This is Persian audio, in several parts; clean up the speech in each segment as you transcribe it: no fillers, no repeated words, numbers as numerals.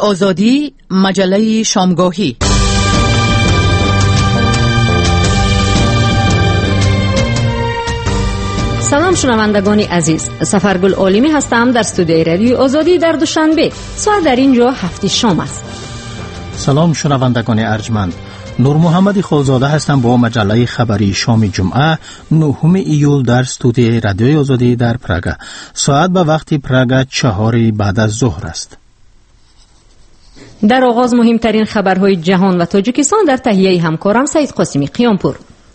آزادی، مجله شامگاهی. سلام شنوندگان عزیز، سفرگل عالمی هستم در استودیوی رادیوی آزادی در دوشنبه. ساعت در اینجا 7 شام است. سلام شنوندگان ارجمند، نور محمد خالزاده هستم با مجله خبری شام جمعه 9 ایول در استودیوی رادیوی آزادی در پراگ. ساعت به وقت پراگ 4 بعد از ظهر است. در آغاز مهمترین خبرهای جهان و تاجیکستان در تهیه همکارم سعید قاسمی قیامپور.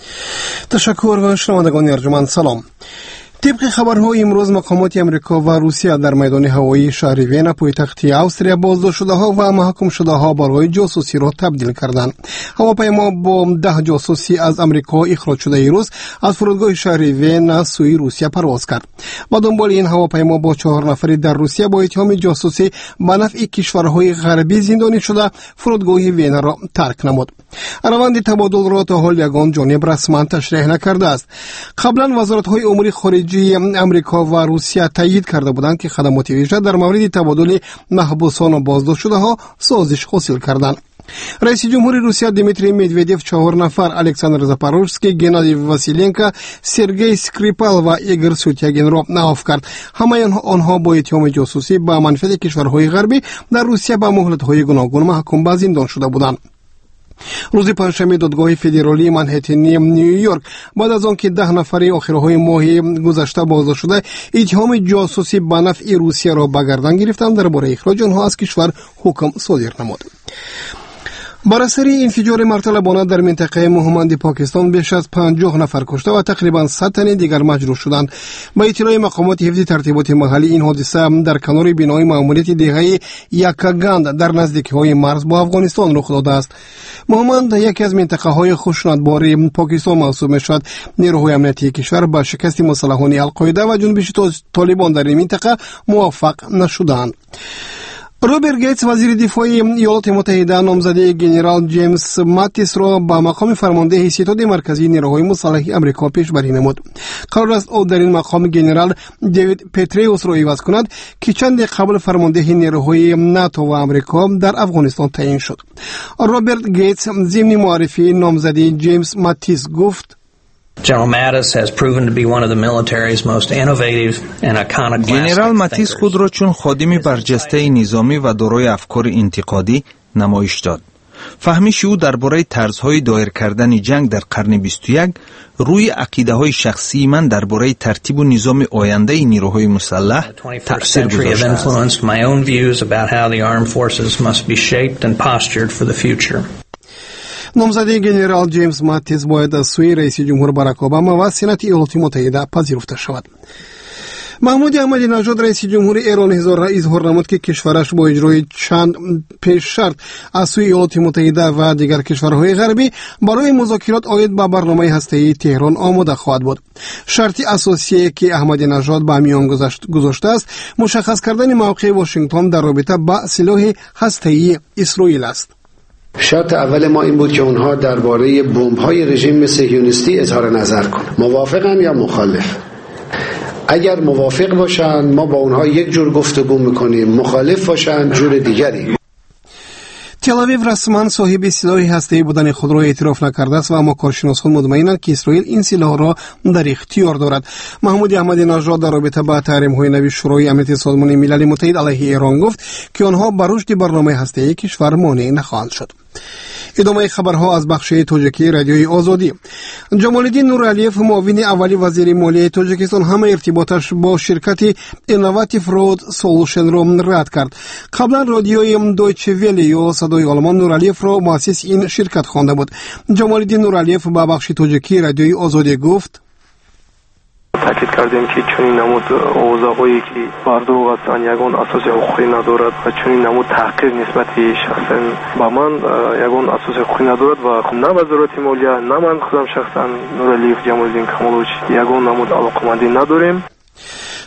تشکر شنوندگان ارجمند، سلام. طبق خبرهای امروز مقامات امریکا و روسیه در میدان هوایی شهر وین پایتخت استریا بازداشت شده‌ها و محکوم شده‌ها برای جاسوسی را تبدیل کردند. هواپیما با 10 جاسوسی از امریکا اخراج شده امروز از فرودگاه شهر وین سوی روسیه پرواز کرد. با دنبال این هواپیما با 4 نفری در روسیه با اتهام جاسوسی به نفع کشورهای غربی زندانی شده فرودگاه وین را ترک نمود. روند تبادل را تا حال یگان جانب رسما تشریح نکرده است. قبلا وزارت‌های امور خارجه امریکا و روسیه تایید کرده بودند که خدمات ویژه در مورد تبادل محبوسان و بازداشت شده‌ها سازش حاصل کردند. رئیس جمهور روسیه دیمیتری مدودیف 4 نفر الکساندر زاپاروژسکی، گنادی واسیلنکو، سرگئی سکریپال و ایگور سوتیاگین را معاف کرد. همه آنها با اتهام جاسوسی به منفعت کشورهای غربی در روسیه به مهلت‌های گوناگون محکوم به زندان شده بودند. روز پنجشنبه دادگاه فدرالی منهتن نیویورک بعد از آنکه 10 نفر آخرهای ماه گذشته بازداشت شده اتهام جاسوسی به نفع روسیه را به گردن گرفتند، درباره اخراج آنها از کشور حکم صادر نمود. بر اثر انفجار مرتلبانه در منطقه مهمند پاکستان بیش از 50 نفر کشته و تقریبا 100 تن دیگر مجروح شدند. با اطلاع مقامات حفظ ترتیبات محلی این حادثه در کنار بنای ماموریت دهه یکاگاند در نزدیکی‌های مرز با افغانستان رخ داده است. مهمند یکی از منطقه‌های خشونتبار پاکستان محسوب می‌شود. نیروهای امنیتی کشور با شکست مسلحان القاعده و جنبش طالبان در این منطقه موفق نشدند. روبرت گیتس وزیر دفاع ایالات متحده نامزد جنرال جیمز ماتیس را به مقام فرمانده ستاد مرکزی نیروهای مسلح آمریکا پیشبری نمود. قرار است او در این مقام جنرال دیوید پتریوس را عوض کند که چند قبل فرمانده نیروهای ناتو و آمریکا در افغانستان تعیین شد. روبرت گیتس ضمن معرفی نامزدی جیمز ماتیس گفت: General Mattis has proven to be one of the military's most innovative and iconoclastic. جنرال ماتیس خود را چون خادم برجسته نظامی و دارای افکار انتقادی نمایش داد. فهمش او درباره طرزهای دایر کردن جنگ در قرن 21 روی عقیده‌های شخصی من درباره ترتیب و نظام آینده نیروهای مسلح تأثیر گذاشته است. نامزدی جنرال جیمز ماتیس باید از سوی رئیس جمهور باراک اوباما و سنات ایالات متحده پذیرفته شود. محمود احمدی نژاد رئیس جمهور ایران اظهار نمود که کشورش با اجرای چند پیش شرط از سوی ایالات متحده و دیگر کشورهای غربی برای مذاکرات عاید به برنامه هسته‌ای تهران آماده خواهد بود. شرط اساسی که احمدی نژاد به میان گذاشته است مشخص کردن موقع واشنگتن در رابطه با سلاح هسته‌ای اسرائیل است. شرط اول ما این بود که اونها درباره بمب‌های رژیم صهیونیستی اظهار نظر کنند. موافقن یا مخالف؟ اگر موافق باشن ما با اونها یک جور گفتگو میکنیم، مخالف باشن جور دیگری. تل-آویو رسما صاحب سلاح هسته‌ای بودن خود را اعتراف نکرده است و اما کارشناسان مطمئنند که اسرائیل این سلاح را در اختیار دارد. محمود احمدی نژاد در رابطه با تحریم‌های نوی شورای امنیت سازمان ملل متحد علیه ایران گفت که آنها بر رشد برنامه هسته‌ای کشور مانع نخواهند شد. ادامه خبرها از بخش تاجیکی رادیوی آزادی. جمال‌الدین نورعلیف معاون اولی وزیر مالیه تاجیکستان همه ارتباطش با شرکت اینواتیو رود سولوشن را رد کرد. قبلا رادیوی دویچه وله یا صدای آلمان نورعلیف را مؤسس این شرکت خوانده بود. جمال‌الدین نورعلیف با بخش تاجیکی رادیوی آزادی گفت: تاکید کردیم که چنین نمود اوضاعی که بردو هستند یگان اساس حقوقی ندارد و چنین نمود تحقیر نسبت شخصا با من یگان اساس حقوقی ندارد و نه وزارت مالیه نه من خودم شخصا نورعلیف جمال‌الدین کمالوچ یگان نمود علاقمندی نداریم.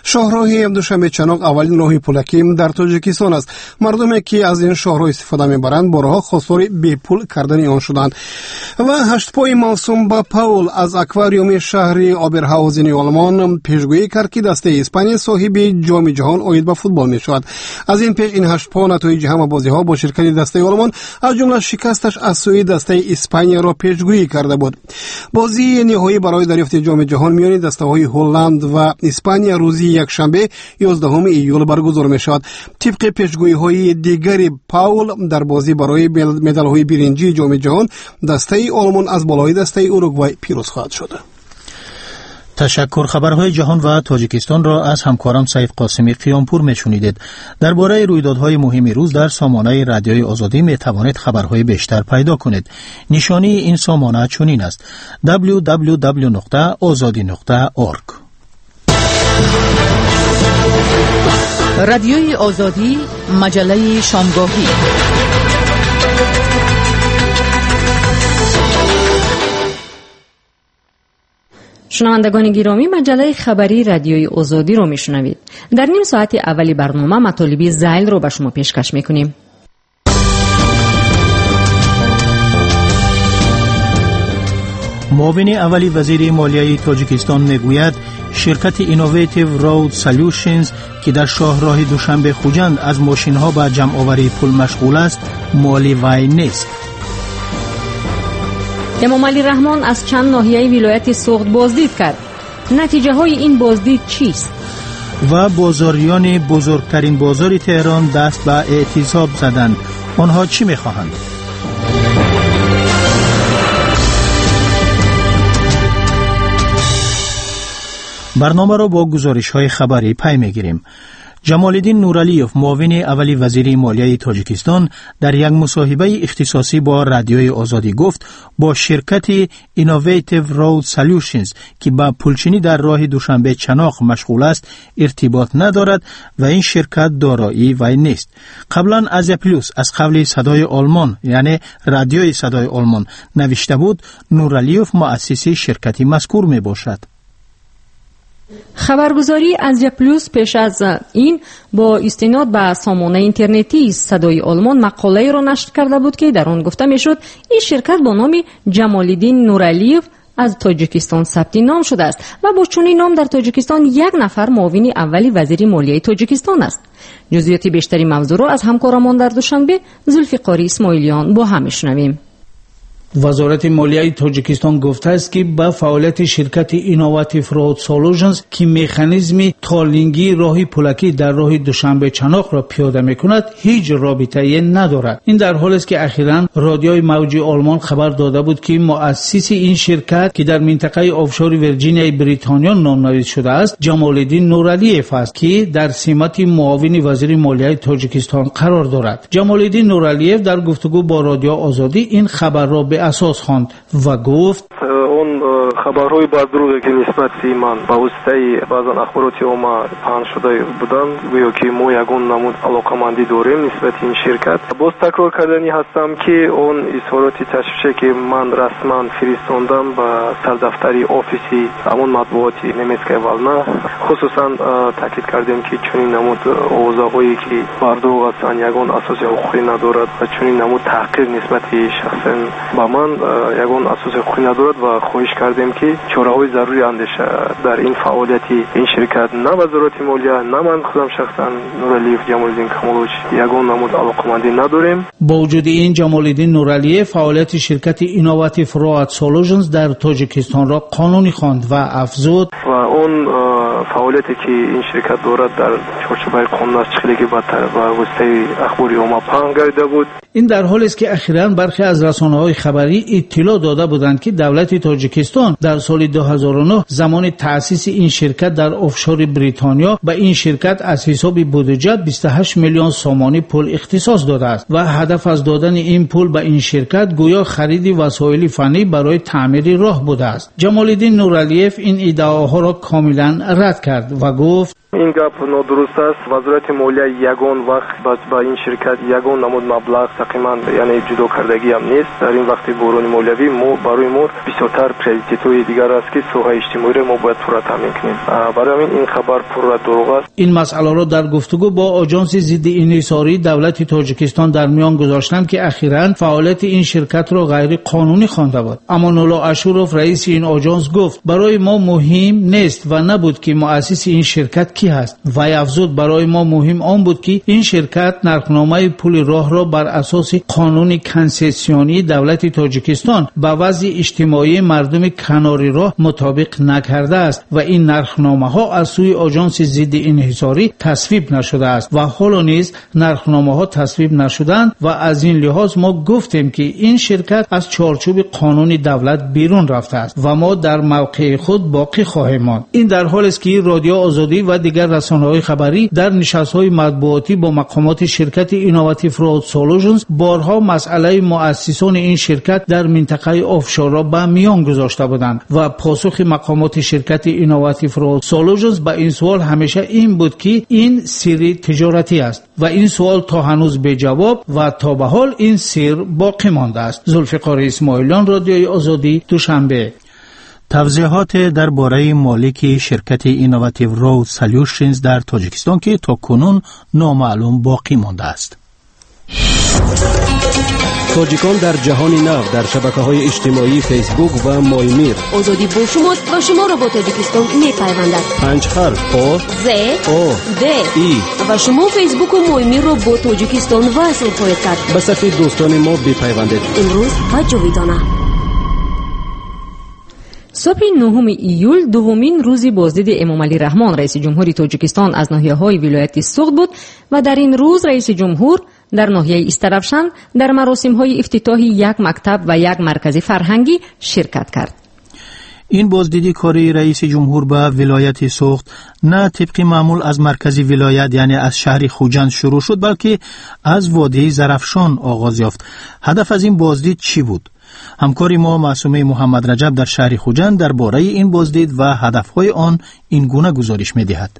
شاهراه دوشنبه چناق اولین راه پولکی در تاجیکستان است. مردمی که از این شاهراه استفاده می‌برند بارها خسار بی پول کردن آن شدند. و هشت پای موسوم با پاول از اکواریوم شهری آبرهاوزن آلمان پیشگویی کرد که دسته اسپانیا صاحب جام جهان عاید به فوتبال می‌شود. از این پیش این هشت پا نتایج همه بازی‌ها با شرکت دسته آلمان از جمله شکستش از سوی دسته اسپانیا را پیشگویی کرده بود. بازی نهایی برای دریافت جام جهان میان دسته‌های هلند و اسپانیا روز یکشنبه 11 ایول برگزار می‌شود. طبق پیشگویی‌های دیگری پاول در بازی برای مدال‌های برنجی جام جهان دسته آلمان از بالای دسته اوروگوئه پیروز خواهد شد. تشکر. خبرهای جهان و تاجیکستان را از همکارم سعید قاسمی قیامپور میشنیدید. درباره رویدادهای مهم روز در سامانه رادیوی آزادی می توانید خبرهای بیشتر پیدا کنید. نشانی این سامانه چنین است: www.azadi.org. رادیوی آزادی، مجله شامگاهی. شنوندگان گرامی، مجله خبری رادیوی آزادی رو میشنوید. در نیم ساعت اولی برنامه مطالب زیل رو به شما پیشکش میکنیم. معاون اولی وزیر مالیه تاجیکستان میگوید شرکت اینوویتیو رود سولوشنز که در شاهراه دوشنبه خوجند از ماشین‌ها به جمع‌آوری پول مشغول است، مالی وی نیست. امام علی رحمان از چند ناحیه ولایت سوخت بازدید کرد. نتیجه های این بازدید چیست؟ و بازاریان بزرگترین بازار تهران دست به اعتصاب زدند. آنها چی می‌خواهند؟ برنامه را با گزارش‌های خبری پی می‌گیریم. جمال‌الدین نورعلیوف، معاون اولی وزیر مالیه تاجیکستان، در یک مصاحبه اختصاصی با رادیوی آزادی گفت با شرکت اینوویتیو رود سولوشنز که با پولچینی در راه دوشنبه چناق مشغول است ارتباط ندارد و این شرکت دارایی وی نیست. قبلا از پلوس از قبل صدای آلمان یعنی رادیوی صدای آلمان نوشته بود نورعلیوف مؤسس شرکتی مذکور می باشد. خبرگزاری از پلوس پیش از این با استناد به سامانه اینترنتی صدای آلمان مقاله را نشر کرده بود که در آن گفته میشد این شرکت با نام جمال‌الدین نورعلیوف از تاجیکستان ثبت نام شده است و با چنین نام در تاجیکستان یک نفر معاون اولی وزیر مالیه تاجیکستان است. جزئیات بیشتری موضوع را از همکارمان در دوشنبه ذوالفقار اسماعیلیان با هم میشنویم. وزارت مالیه تاجیکستان گفته است که با فعالیت شرکت اینوویتیو رود سولوشنز که مکانیزم تالینگی راه پولکی در راه دوشنبه چناق را پیاده میکند هیچ رابطه‌ای ندارد. این در حالی است که اخیراً رادیوی موجی آلمان خبر داده بود که مؤسس این شرکت که در منطقه آفشور ویرجینیای بریتانیا نامنویس شده است جمال‌الدین نورعلیوف است که در سمت معاون وزیر مالیه تاجیکستان قرار دارد. جمال‌الدین نورعلیوف در گفتگو با رادیو آزادی این خبر را به اساس خواند و گفت اون خبرهای بدروغی که نسبت من با واسطه بعضن اخباراتی ما پخش شده بودن گویا که ما یگون نمود علاقمندی داریم نسبت این شرکت. باز تکرار کردنی هستم که اون اظهاراتی تشویشی که من رسما فرستاندم به سردفتری آفیسی همون مطبوعاتی نمیسکه ولنا خصوصا تاکید کردیم که چنین نمود اوضاعی که بردروغ هستن یگون اساس حقوقی ندارد و چنین نمود تحقیر نسبت شخصا با من یگون اساس حقوقی ندارد و خواهش کردیم که چاره‌های ضروری اندیشه در این فعالیتی این شرکت نه وزارت مالیه نه من خودم شخصا نورعلیوف جمال‌الدین کمالوچ یگان نمود علاقمندی نداریم. با وجود این جمال‌الدین نورعلیوف فعالیت شرکت اینوویتیو رود سولوشنز در تاجیکستان را قانونی خواند و افزود و اون فعالیتی که این شرکت دارد در چارچوب قانون است خیلی بدتر و واسطه اخباری ما پنگ گردیده بود. این در حالی است که اخیراً برخی از رسانه‌های خبری اطلاع داده بودند که دولت تاجیکستان در سال 2009 زمان تأسیس این شرکت در آفشور بریتانیا به این شرکت از حساب بودجه 28 میلیون سومانی پول اختصاص داده است و هدف از دادن این پول به این شرکت گویا خرید وسایل فنی برای تعمیر راه بوده است. جمال‌الدین نورعلیوف این ادعاها را کاملا رد کرد و گفت این گپ نادرست درست است. وزارت مالیه یگان وقت با این شرکت یگان نمود مبلغ تقریبا یعنی جدا کردگی هم نیست. در این وقت بحران مالیوی ما برای ما بسیارتر پریورتی‌های دیگر است که سوهای اجتماعی را ما باید پورا تامین کنیم. برای این خبر پورا دروغ است. این مسئله را در گفتگو با آژانس ضد انحصاری دولت تاجیکستان در میان گذاشتم که اخیراً فعالیت این شرکت را غیر قانونی خوانده بود. امان الله اشورов رئیس این آژانس گفت برای ما مهم نیست و نبود که مؤسس این شرکت کی است. و افزود برای ما مهم آن بود که این شرکت نرخنامه پول راه را بر اساس قانون کنسسیونی دولت تاجیکستان با وضع اجتماعی مردم کناری راه مطابق نکرده است و این نرخنامه ها از سوی آژانس ضد انحصاری تصویب نشده است و حالا نیز نرخنامه ها تصویب نشدند و از این لحاظ ما گفتیم که این شرکت از چارچوب قانون دولت بیرون رفته است و ما در موقع خود باقی خواهیم ماند. این در حالی است که رادیو آزادی و دیگر رسانه‌های خبری در نشست‌های مطبوعاتی با مقامات شرکت اینوواتیو رود سولوشنز بارها مسئله مؤسسان این شرکت در منطقه آفشور را به میان گذاشته بودند و پاسخ مقامات شرکت اینوواتیو رود سولوشنز به این سوال همیشه این بود که این سری تجارتی است و این سوال تا هنوز به جواب و تا به حال این سر باقی مانده است. ذوالفقار اسماعیلیان، رادیوی آزادی، دوشنبه. توضیحات درباره مالک شرکت اینوواتیو رود سولوشنز در تاجیکستان که تاکنون نامعلوم باقی مانده است. تاجیکان در جهان نو در شبکه‌های اجتماعی فیسبوک و مایمیر. آزادی با شماست و شما را با تاجیکستان می‌پیوندد. 5 حرف آ ز او د ای و شما فیسبوک و مایمیر را با تاجیکستان وصل خواهید کرد. به صفحه دوستان ما بپیوندید. امروز و جاویدانه. صبح 9 ایول دومین روزی بازدید امام علی رحمان رئیس جمهوری تاجیکستان از ناحیه‌های ولایت سوخت بود و در این روز رئیس جمهور در ناحیه استرابشان در مراسم‌های افتتاحی یک مکتب و یک مرکز فرهنگی شرکت کرد. این بازدیدی کاری رئیس جمهور به ولایت سوخت نه طبق معمول از مرکز ولایت یعنی از شهر خوجند شروع شد بلکه از وادی زرافشان آغاز یافت. هدف از این بازدید چی بود؟ همکاری ما معصومه محمد رجب در شهر خوجند درباره این بازدید و هدفهای آن این گونه گزارش می‌دهد.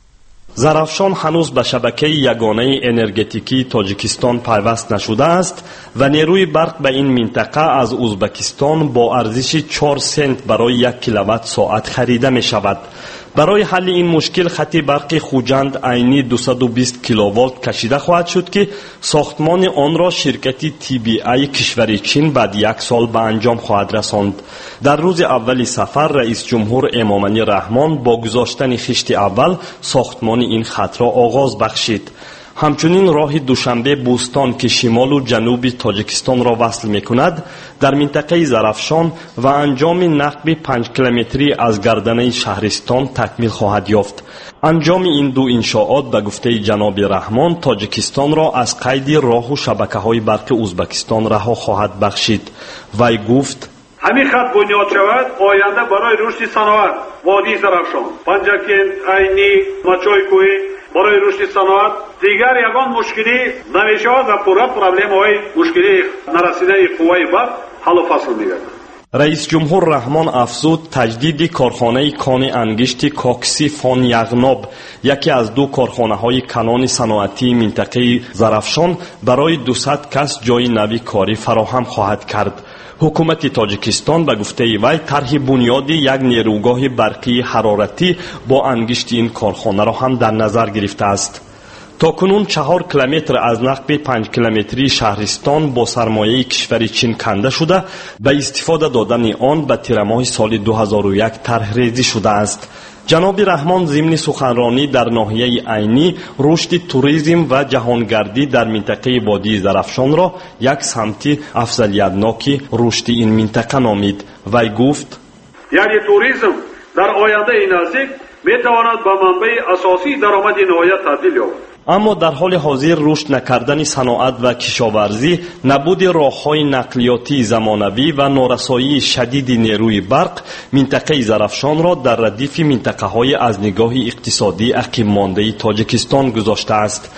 زرافشان هنوز به شبکه یگانه انرژتیکی تاجیکستان پیوست نشده است و نیروی برق به این منطقه از ازبکستان با ارزش 4 سنت برای 1 کیلووات ساعت خریده می شود. برای حل این مشکل خط برق خوجند عینی 220 کیلووات کشیده خواهد شد که ساختمان آن را شرکت TBI کشور چین بعد 1 سال به انجام خواهد رساند. در روز اول سفر رئیس جمهور امام علی رحمان با گذاشتن خشت اول ساختمان این خط را آغاز بخشید. همچنین راه دوشنبه بوستان که شمال و جنوب تاجیکستان را وصل می کند در منطقه زرافشان و انجام نقب 5 کیلومتری از گردنه شهرستان تکمیل خواهد یافت. انجام این دو انشاءات به گفته جناب رحمان تاجیکستان را از قید راه و شبکه‌های برق ازبکستان رها خواهد بخشید. وی گفت همین خط بنیاد شود آینده برای رشد صنعت وادی زرافشان، پنجکند، عینی، مچای کوهی برای رشد صنعت دیگر یگان مشکلی نمیشه و پورا پرابلم های مشکلی نرسیده قوه برق حل و فصل میگردد. رئیس جمهور رحمان افزود تجدید کارخانه کان انگشت کاکسی فان یغناب یکی از 2 کارخانه‌های کلان صنعتی منطقه زرافشان برای 200 کس جای نوی کاری فراهم خواهد کرد. حکومت تاجیکستان به گفته وی طرح بنیادی یک نیروگاه برقی حرارتی با انگشت این کارخانه را هم در نظر گرفته است. تاکنون 4 کیلومتر از نقب 5 کیلومتری شهرستان با سرمایه کشور چین کنده شده به استفاده دادن آن به تیر ماه سال 2001 طرح ریزی شده است. جناب رحمان ضمن سخنرانی در ناحیه عینی رشد توریسم و جهانگردی در منطقه وادی زرافشان را یک سمت افضلیتناک رشد این منطقه نامید. وی گفت یعنی توریسم در آینده نزدیک میتواند به منبع اساسی درآمد نهایت تبدیل یابد. اما در حال حاضر رشد نکردن صنعت و کشاورزی، نبود راه‌های نقلیاتی زمانوی و نارسایی شدید نیروی برق منطقه زرافشان را در ردیف منطقه‌های از نگاه اقتصادی عقب مانده تاجیکستان گذاشته است.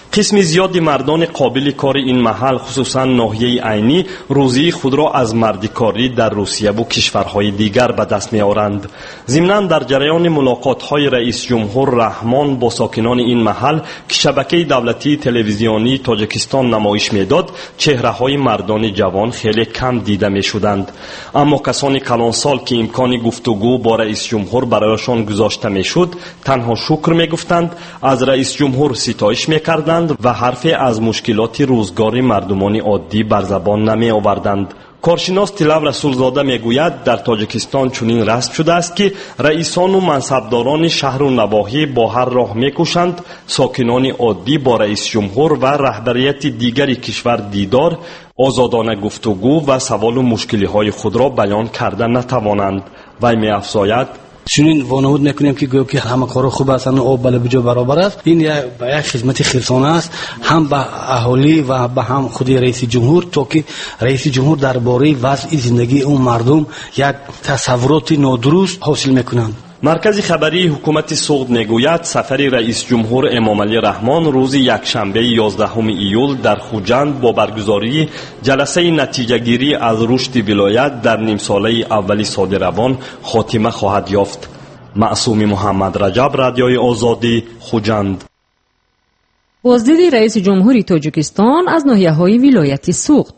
قسم زیادی مردان قابل کار این محل خصوصا ناحیه عینی روزی خود را از مردکاری در روسیه و کشورهای دیگر به دست می‌آورند. ضمناً در جریان ملاقات‌های رئیس جمهور رحمان با ساکنان این محل که شبکه دولتی تلویزیونی تاجیکستان نمایش می‌داد، چهره‌های مردان جوان خیلی کم دیده می‌شدند. اما کسانی کلانسال که امکان گفتگو با رئیس جمهور برایشان گذاشته می‌شد، تنها شکر می‌گفتند، از رئیس جمهور ستایش می‌کردند و حرفی از مشکلات روزگار مردمان عادی بر زبان نمی‌آوردند. کارشناس طلب رسولزاده میگوید در تاجیکستان چنین رسم شده است که رئیسان و منصبداران شهر و نواحی با هر راه میکوشند ساکنان عادی با رئیس جمهور و رهبریت دیگری کشور دیدار، آزادانه گفتگو و سوال و مشکل‌های خود را بیان کرده نتوانند. وی می‌افزاید چنین وانمود میکنیم که گویا که همه کارا خوب است، آب بله بجا برابر است. این یک خدمت خلصانه است هم به اهالی و به هم خود رئیس جمهور، تا که رئیس جمهور درباره وضع زندگی اون مردم یک تصورات نادرست حاصل میکنند. مرکز خبری حکومت سوغد میگوید سفر رئیس جمهور امامعلی رحمان روز یکشنبه 11 ایول در خوجند با برگزاری جلسه نتیجه گیری از رشد ولایت در نیم ساله اولی سال روان خاتمه خواهد یافت. معصوم محمد رجب، رادیوی آزادی، خوجند. بازدید رئیس جمهوری تاجیکستان از ناحیه‌های ولایت سوغد.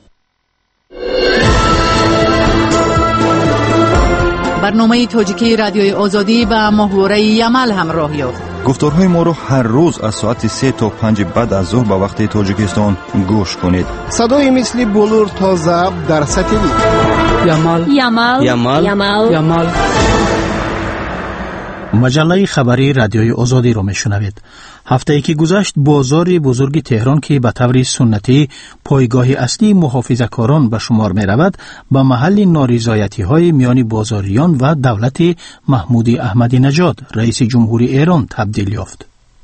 برنامه تاجیکی رادیوی آزادی و محور یمل همراه یافت. گفتارهای ما رو هر روز از ساعت 3 تا 5 بعد از ظهر به وقت تاجیکستان گوش کنید. صدای مثل بلور تا ضبط در ساتلیت. یمل. مجله خبری رادیوی آزادی رو میشنوید. هفته‌ای که گذشت بازار بزرگ تهران که به طور سنتی پایگاه اصلی محافظه‌کاران به شمار می‌رود، به محل نارضایتی‌های میان بازاریان و دولت محمود احمدی نژاد رئیس جمهوری ایران تبدیل یافت.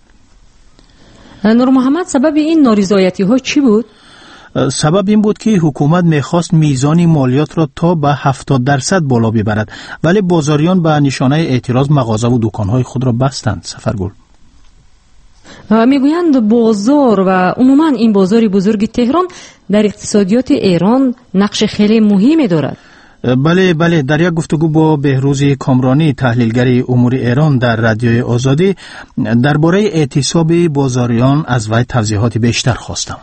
نور محمد، سبب این نارضایتی‌ها چی بود؟ سبب این بود که حکومت میخواست میزان مالیات را تا به 70% بالا ببرد، ولی بازاریان به نشانه اعتراض مغازه و دکانهای خود را بستند. سفرگل میگویند بازار و عموما این بازار بزرگ تهران در اقتصادیات ایران نقش خیلی مهمی دارد. بله، در یک گفتگو با بهروز کامرانی تحلیلگر امور ایران در رادیوی آزادی درباره اعتصاب بازاریان از وی توضیحات بیشتر خواستم.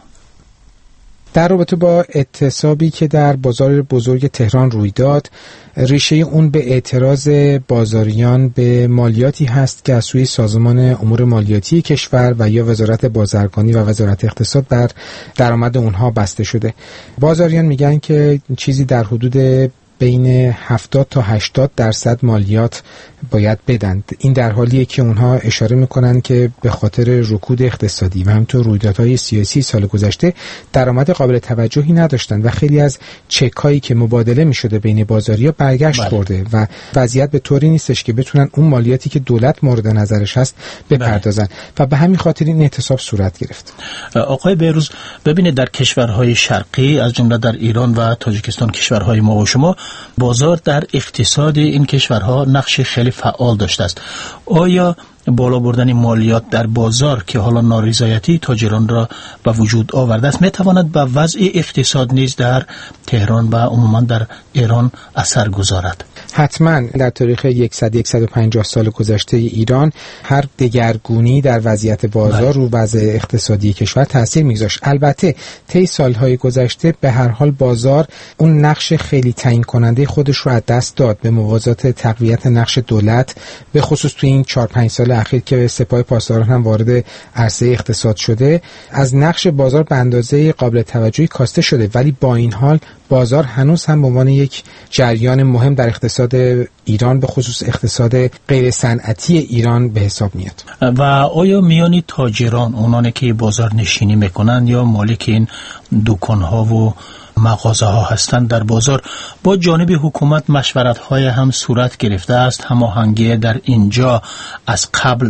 در رابطه با اعتصابی که در بازار بزرگ تهران روی داد، ریشه اون به اعتراض بازاریان به مالیاتی هست که از سوی سازمان امور مالیاتی کشور و یا وزارت بازرگانی و وزارت اقتصاد بر درآمد اونها بسته شده. بازاریان میگن که چیزی در حدود بین 70 تا 80% مالیات باید بدند. این در حالیه که اونها اشاره میکنن که به خاطر رکود اقتصادی و همینطور رویدادهای سیاسی سال گذشته درآمد قابل توجهی نداشتن و خیلی از چک‌هایی که مبادله میشده بین بازاریا برگشت خورده و وضعیت به طوری نیستش که بتونن اون مالیاتی که دولت مورد نظرش هست بپردازن و به همین خاطر این اعتصاب صورت گرفت. آقای بهروز، ببینید در کشورهای شرقی از جمله در ایران و تاجیکستان، کشورهای ما و شما، بازار در اقتصاد این کشورها نقش خیلی فعال داشته است. آیا بالا بردن مالیات در بازار که حالا نارضایتی تاجران را به وجود آورده است میتواند به وضع اقتصاد نیز در تهران و عموما در ایران اثر گذارد؟ حتما. در تاریخ 100-150 سال گذشته ایران هر دگرگونی در وضعیت بازار و وضع اقتصادی کشور تاثیر میگذاشت. البته طی سالهای گذشته به هر حال بازار اون نقش خیلی تعیین کننده خودش رو از دست داد به موازات تقویت نقش دولت، به خصوص تو این 4-5 سال اخیر که سپاه پاسداران هم وارد عرصه اقتصاد شده. از نقش بازار به اندازه قابل توجهی کاسته شده، ولی با این حال بازار هنوز هم به عنوان یک جریان مهم در اقتصاد ایران، به خصوص اقتصاد غیر صنعتی ایران به حساب میاد. و آیا میانی تاجران، اونانی که بازار نشینی میکنند یا مالک این دکان‌ها و مغازه ها هستند در بازار، با جانب حکومت مشورت های هم صورت گرفته است؟ هماهنگی در اینجا از قبل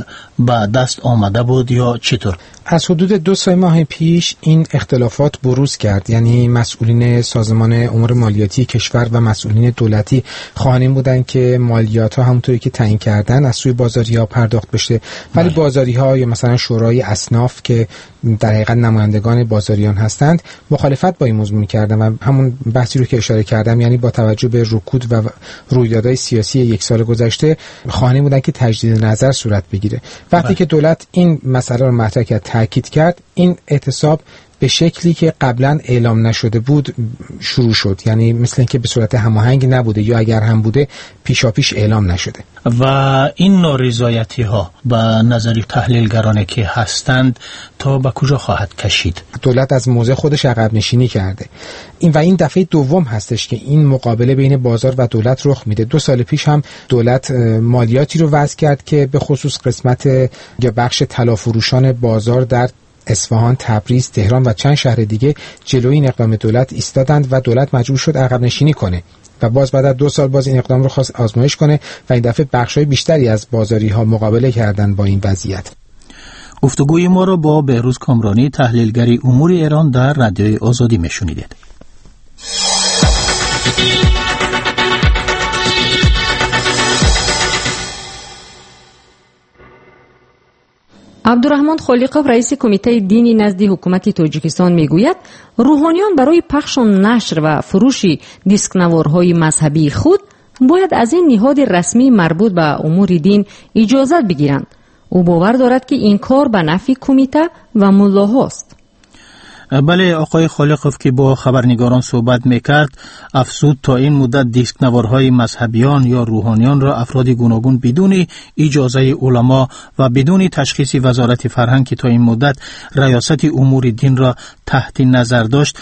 به دست آمده بود یا چطور؟ از حدود 2 ماه پیش این اختلافات بروز کرد. یعنی مسئولین سازمان امور مالیاتی کشور و مسئولین دولتی خواهان بودند که مالیات ها همونطوری که تعیین کردن از سوی بازاری‌ها پرداخت بشه، ولی بازاری‌ها یا مثلا شورای اصناف که در حقیقت نمایندگان بازاریان هستند مخالفت با این موضوع می‌کردن و همون بحثی رو که اشاره کردم، یعنی با توجه به رکود و رویدادهای سیاسی 1 سال گذشته خواهان بودند که تجدید نظر صورت بگیره. وقتی که دولت این مسئله رو مطرح کرد، تاکید کرد، این اعتصاب به شکلی که قبلا اعلام نشده بود شروع شد. یعنی مثل اینکه به صورت هماهنگ نبوده، یا اگر هم بوده پیشاپیش اعلام نشده. و این نارضایتی ها به نظر تحلیلگران که هستند تا به کجا خواهد کشید؟ دولت از موضع خودش عقب نشینی کرده. این دفعه دوم هستش که این مقابله بین بازار و دولت رخ میده. 2 سال پیش هم دولت مالیاتی رو وضع کرد که به خصوص قسمت یا بخش طلافروشان بازار در اصفهان، تبریز، تهران و چند شهر دیگه جلوی این اقدام دولت ایستادند و دولت مجبور شد عقب نشینی کنه و باز بعد از 2 سال باز این اقدام رو خواست آزمایش کنه و این دفعه بخش‌های بیشتری از بازاری‌ها مقابله کردند با این وضعیت. گفتگوی ما را با بهروز کامرانی، تحلیلگری امور ایران در رادیوی آزادی میشنیدید. عبدالرحمن خالقов رئیس کمیته دینی نزد حکومت تاجیکستان میگوید روحانیان برای پخش و نشر و فروش دیسکنوارهای مذهبی خود باید از این نهاد رسمی مربوط به امور دین اجازت بگیرند. او باور دارد که این کار به نفع کمیته و ملاهاست. بله، آقای خالقov که با خبرنگاران صحبت میکرد افزود تا این مدت دیسکنوارهای مذهبیان یا روحانیان را افراد گوناگون بدون اجازه علما و بدون تشخیص وزارت فرهنگ که تا این مدت ریاست امور دین را تحت نظر داشت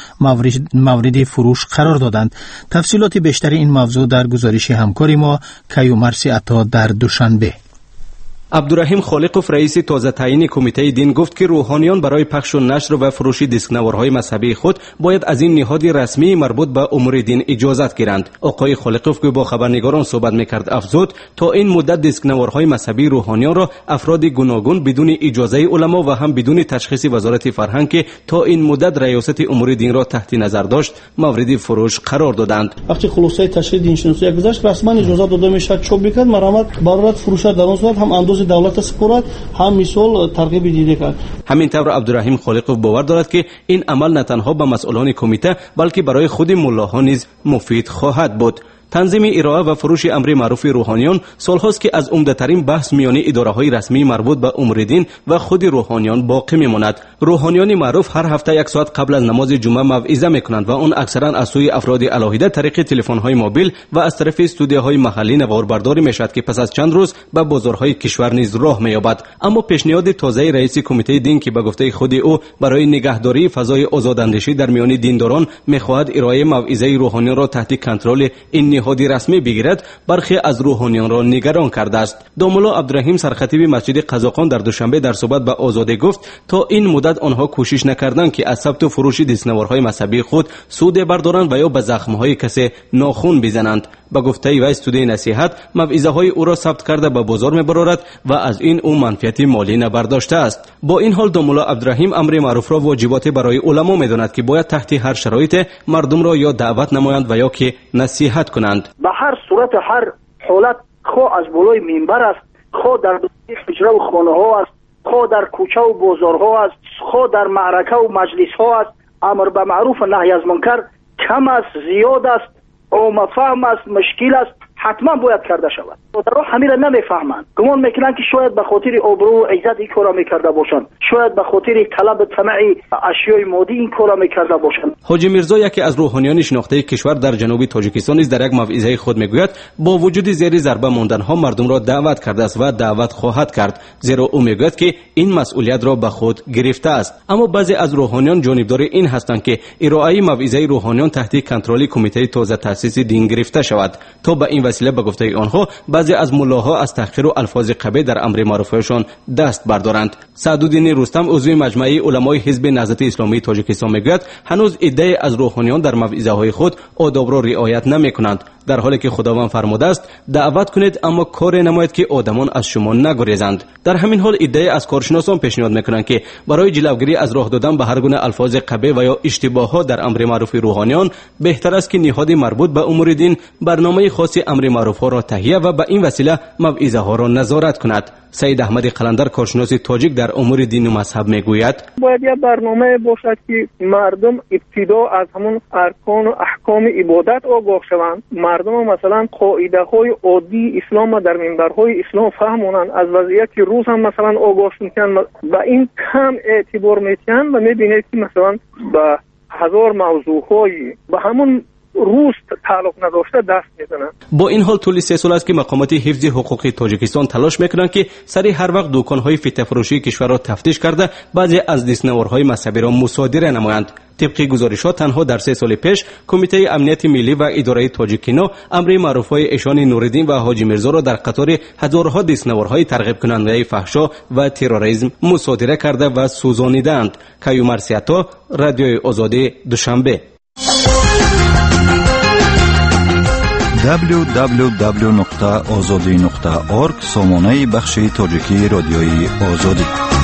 مورد فروش قرار دادند. تفصیلات بیشتری این موضوع در گزارش همکاری ما کیومرث عطا در دوشنبه. عبدالرحیم خالقov رئیس تازه تعیین کمیته دین گفت که روحانیان برای پخش و نشر و فروش دیسکنوارهای مذهبی خود باید از این نهاد رسمی مربوط به امور دین اجازت گیرند. آقای خالقov که با خبرنگاران صحبت میکرد افزود تا این مدت دیسکنوارهای مذهبی روحانیان را افراد گوناگون بدون اجازه علما و هم بدون تشخیص وزارت فرهنگ که تا این مدت ریاست امور دین را تحت نظر داشت مورد فروش قرار دادند. وقتی خلاصه تشریح دینشناسی گذشت رسما اجازه داده میشد چاپ بکرد، مرامت برات فروش در اون صورت هم اندوز دولت سپورت هم مثال ترغیب دیده کرد. همین طور عبدالرحیم خالقov باور دارد که این عمل نه تنها به مسئولان کمیته بلکه برای خود ملاها نیز مفید خواهد بود. تنظیم ارائه و فروش امر معروف روحانیان سالهاست که از عمده‌ترین بحث میان اداره‌های رسمی مربوط به امور دین و خود روحانیان باقی میماند. روحانیان معروف هر هفته 1 ساعت قبل از نماز جمعه موعظه میکنند و آن اکثرا از سوی افراد علاهیده طریق تلفن‌های موبیل و از طرف استودیوهای محلی نواربرداری میشد که پس از چند روز به بازارهای کشور نیز راه مییابد. اما پیشنهاد تازه رئیس کمیته دین که به گفته خود او برای نگهداری فضای آزاداندیشی در میان دینداران میخواهد ارائه موعظه روحانیان را تحت کنترل این نهاد رسمی بگیرد، برخی از روحانیان را نگران کرده است. داملا عبدالرحیم سرخطیب مسجد قزاقان در دوشنبه در صحبت به آزادی گفت تا این مدت آنها کوشش نکردند که از ثبت و فروش دیسکنوارهای مذهبی خود سود بردارند و یا به زخمهای کسی ناخن بزنند. با گفته و استودیوی نصیحت موعظه های او را ثبت کرده به بازار میبرد و از این او منفعت مالی نبرداشته است. با این حال داملا عبدالرحیم امر معروف را واجبات برای علما میداند که باید تحت هر شرایط مردم را یا دعوت نمایند و یا که نصیحت کنند. به هر صورت هر حالت خو از بالای منبر است، خو در حجره و خانه ها است، خو در کوچه و بازار ها است، خو در معرکه و مجلس ها است، امر به معروف و نهی از منکر کم است، زیاد است، عام فهم است، مشکل است، حتما باید کرده شود. در همین را نمیفهمند، گمان میکنند که شاید به خاطر آبرو و عزت این کارا میکرده باشند، شاید به خاطر طلب طمع اشیای مادی این کارا میکرده باشند. حاجی میرزا یکی از روحانیان شناخته کشور در جنوب تاجیکستان نیز در یک موعظه خود میگوید با وجود زیر ضربه ماندن ها مردم را دعوت کرده است و دعوت خواهد کرد، زیرا او میگوید که این مسئولیت را به خود گرفته است. اما بعضی از روحانیان جانبدار این هستند که ارائه موعظه روحانیان تحت کنترل کمیته تازه تأسیس دین گرفته شود تا به این وسیله به گفته آنها بعضی از ملاها از تحقیر و الفاظ قبیح در امر معروفشان دست بردارند. سعدالدین رستم عضو مجمع علمای حزب نهضت اسلامی تاجیکستان میگوید هنوز عده از روحانیان در موعظه های خود آداب را رعایت نمیکنند. در حالی که خداوند فرموده است دعوت کنید اما کار نمایید که آدمان از شما نگریزند. در همین حال ایده از کارشناسان پیشنهاد میکنند که برای جلوگیری از راه دادن به هر گونه الفاظ قبیح و یا اشتباهات در امر معروف روحانیان بهتر است که نهاد مربوط به امور دین برنامه خاصی امر معروف ها را تهیه و به این وسیله موعظه ها را نظارت کند. سید احمد قلندر کارشناس تاجیک در امور دین و مذهب میگوید باید یک برنامه باشد که مردم ابتدا از همون ارکان و احکام عبادت آگاه شوند. مردم مثلا قاعده های عادی اسلام در منبرهای اسلام فهمونن، از وضعیت روز هم مثلا آگاه میشن و این کم اعتبار میتن و میبینید که مثلا به هزار موضوع های به همون روز تعلق نداشته دست میزنن. با این حال طول 3 سال است که مقامات حفظ حقوق تاجیکستان تلاش میکنند که سری هر وقت دکان‌های فتنه فروشی کشور را تفتیش کرده بعضی از دستنوارهای مذهبی را مصادره نمایند. طبق گزارشات تنها در 3 سال پیش کمیته امنیت ملی و اداره تاجیکینو امر معروفهای ایشان نوردین و حاجی میرزا را در قطار هزارها دستنوارهای ترغیب کننده فحشا و تروریسم مصادره کرده و سوزانیدند. کیومر سیاتا، رادیوی آزادی، دوشنبه. www.azadi.org سامانه بخش تاجیکی رادیوی آزادی.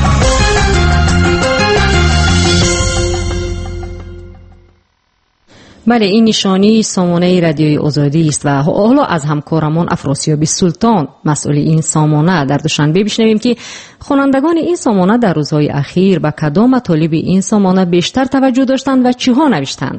بله، این نشانی سامانه رادیوی آزادی است و حالا از همکارمان افراسیاب سلطان مسئول این سامانه در دوشنبه بشنویم که خوانندگان این سامانه در روزهای اخیر به کدام مطالب این سامانه بیشتر توجه داشتند و چیها نوشتند.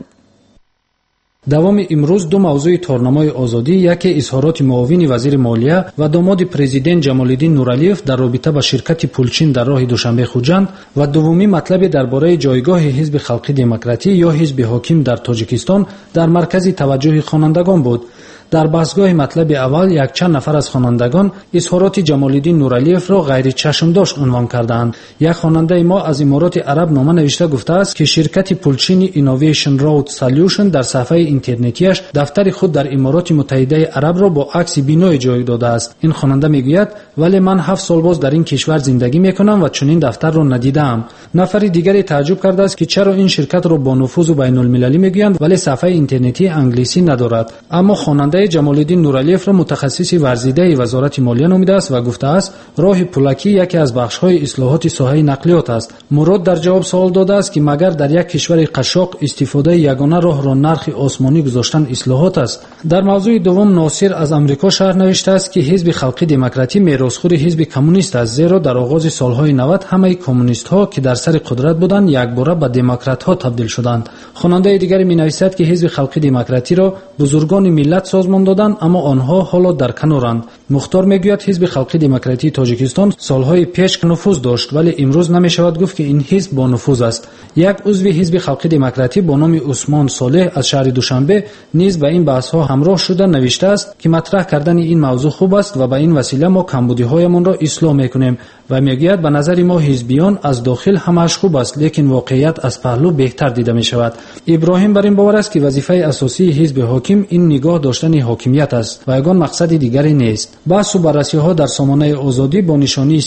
دوام امروز دو موضوع تورنمای آزادی، یکی اظهارات معاون وزیر مالیه و داماد پرزیدنت جمال‌الدین نورالیف در رابطه با شرکت پولچین در راه دوشنبه خوجند و دومی مطلب درباره جایگاه حزب خلقی دموکراتی یا حزب حاکم در تاجیکستان در مرکز توجه خوانندگان بود. در بحثگاه مطلب اول یک چند نفر از خوانندگان اظهارات جمال‌الدین نورالیف را غیر چشم‌داشت عنوان کردند. یک خواننده ما از امارات عرب نامه نوشته گفته است که شرکت پولچین اینوویشن رود سولوشن در صفحه اینترنتیش دفتر خود در امارات متحده عرب را با عکس بینای جای داده است. این خواننده میگوید ولی من 7 سال باز در این کشور زندگی میکنم و چنین دفتر را ندیدم. نفر دیگری تعجب کرده است که چرا این شرکت را با نفوذ بین‌المللی میگویند ولی صفحه اینترنتی انگلیسی ندارد. اما خواننده جمال‌الدین نورالیف را متخصص ورزیده وزارت مالیه نامیده است و گفته است راه پولکی یکی از بخش‌های اصلاحات ساحه نقلیات است. مراد در جواب سوال داده است که مگر در یک کشور قشاق استفاده یگانه راه را نرخ آسمانی گذاشتن اصلاحات است؟ در موضوع دوم ناصر از امریکا شهر نوشته است که حزب خلقی دموکراتی میراثخوار حزب کمونیست است، زیرا در آغاز سالهای 90 همه کمونیست‌ها که در سر قدرت بودند یکباره به دموکرات‌ها تبدیل شدند. خواننده دیگری می‌نویسد که حزب خلقی دموکراتی را بزرگان ملت سازمان دادند اما آنها حالا در کنارند. مختار میگوید حزب خلقی دموکراتی تاجیکستان سالهای پیش نفوذ داشت ولی امروز نمیشود گفت که این حزب با نفوذ است. یک عضو حزب خلقی دموکراتی با نام عثمان صالح از شهر دوشنبه نیز به این بحث‌ها همراه شده نوشته است که مطرح کردن این موضوع خوب است و به این وسیله ما کمبودی‌هایمان را اصلاح می‌کنیم و میگوید به نظر ما حزبیان از داخل همش خوب است لیکن واقعیت از پهلو بهتر دیده می‌شود. ابراهیم بر این باور است که وظیفه اساسی حزب حاکم این نگاه داشتن حاکمیت است و یگان مقصد دیگری نیست. بحث و بررسی‌ها در سامانه آزادی با نشانی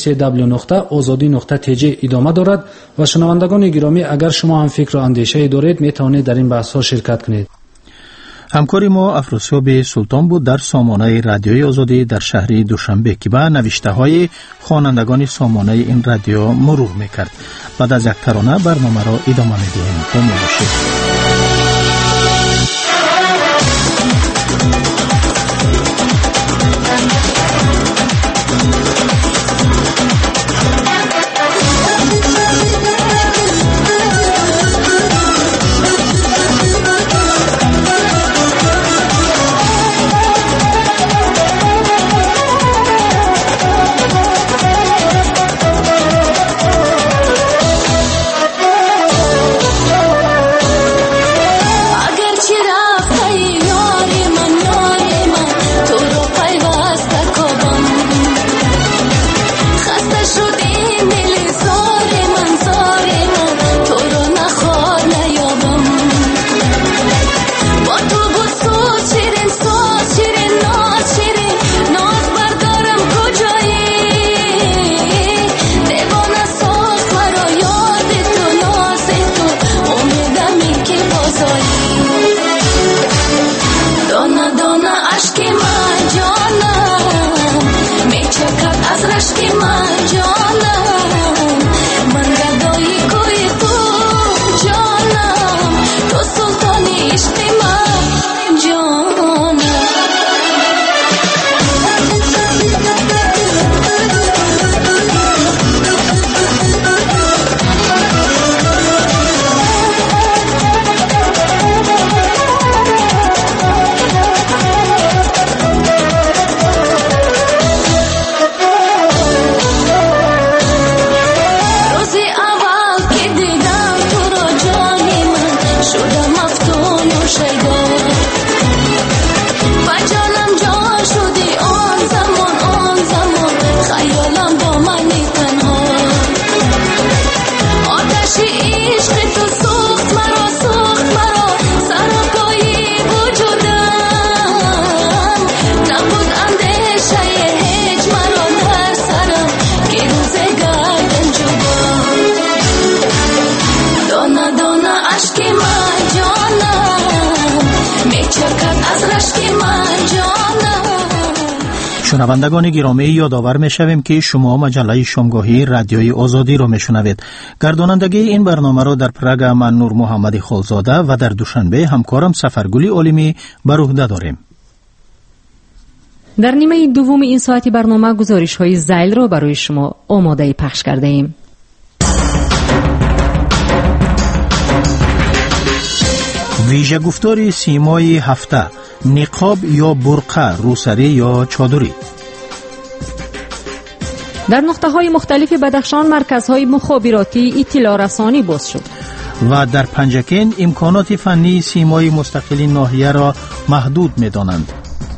www.azadi.tj ادامه دارد و شنوندگان گرامی اگر شما هم فکر و اندیشه دارید میتوانید در این بحث‌ها شرکت کنید. همکاری ما افراسیاب سلطان بود در سامانه رادیوی آزادی در شهر دوشنبه که به نوشته‌های خوانندگان سامانه این رادیو مرور می‌کرد. بعد از یک ترانه برنامه را ادامه می‌دهیم. با ما باشید. شنوندگان گرامی، یادآور می‌شویم که شما مجله شامگاهی رادیوی آزادی را میشنوید. گردانندگی این برنامه را در پراگ من نور محمد خالزاده و در دوشنبه همکارم سفرگلی عالمی بر عهده داریم. در نیمه دوم این ساعتی برنامه گزارش‌های ذیل را برای شما آماده پخش کرده ایم. ویژه گفتار سیمای هفته: نقاب یا برقه، روسری یا چادری. در نقطه‌های مختلف بدخشان مرکزهای مخابراتی اطلاع رسانی باز شد. و در پنجکین امکانات فنی سیمای مستقل ناحیه را محدود می‌دانند.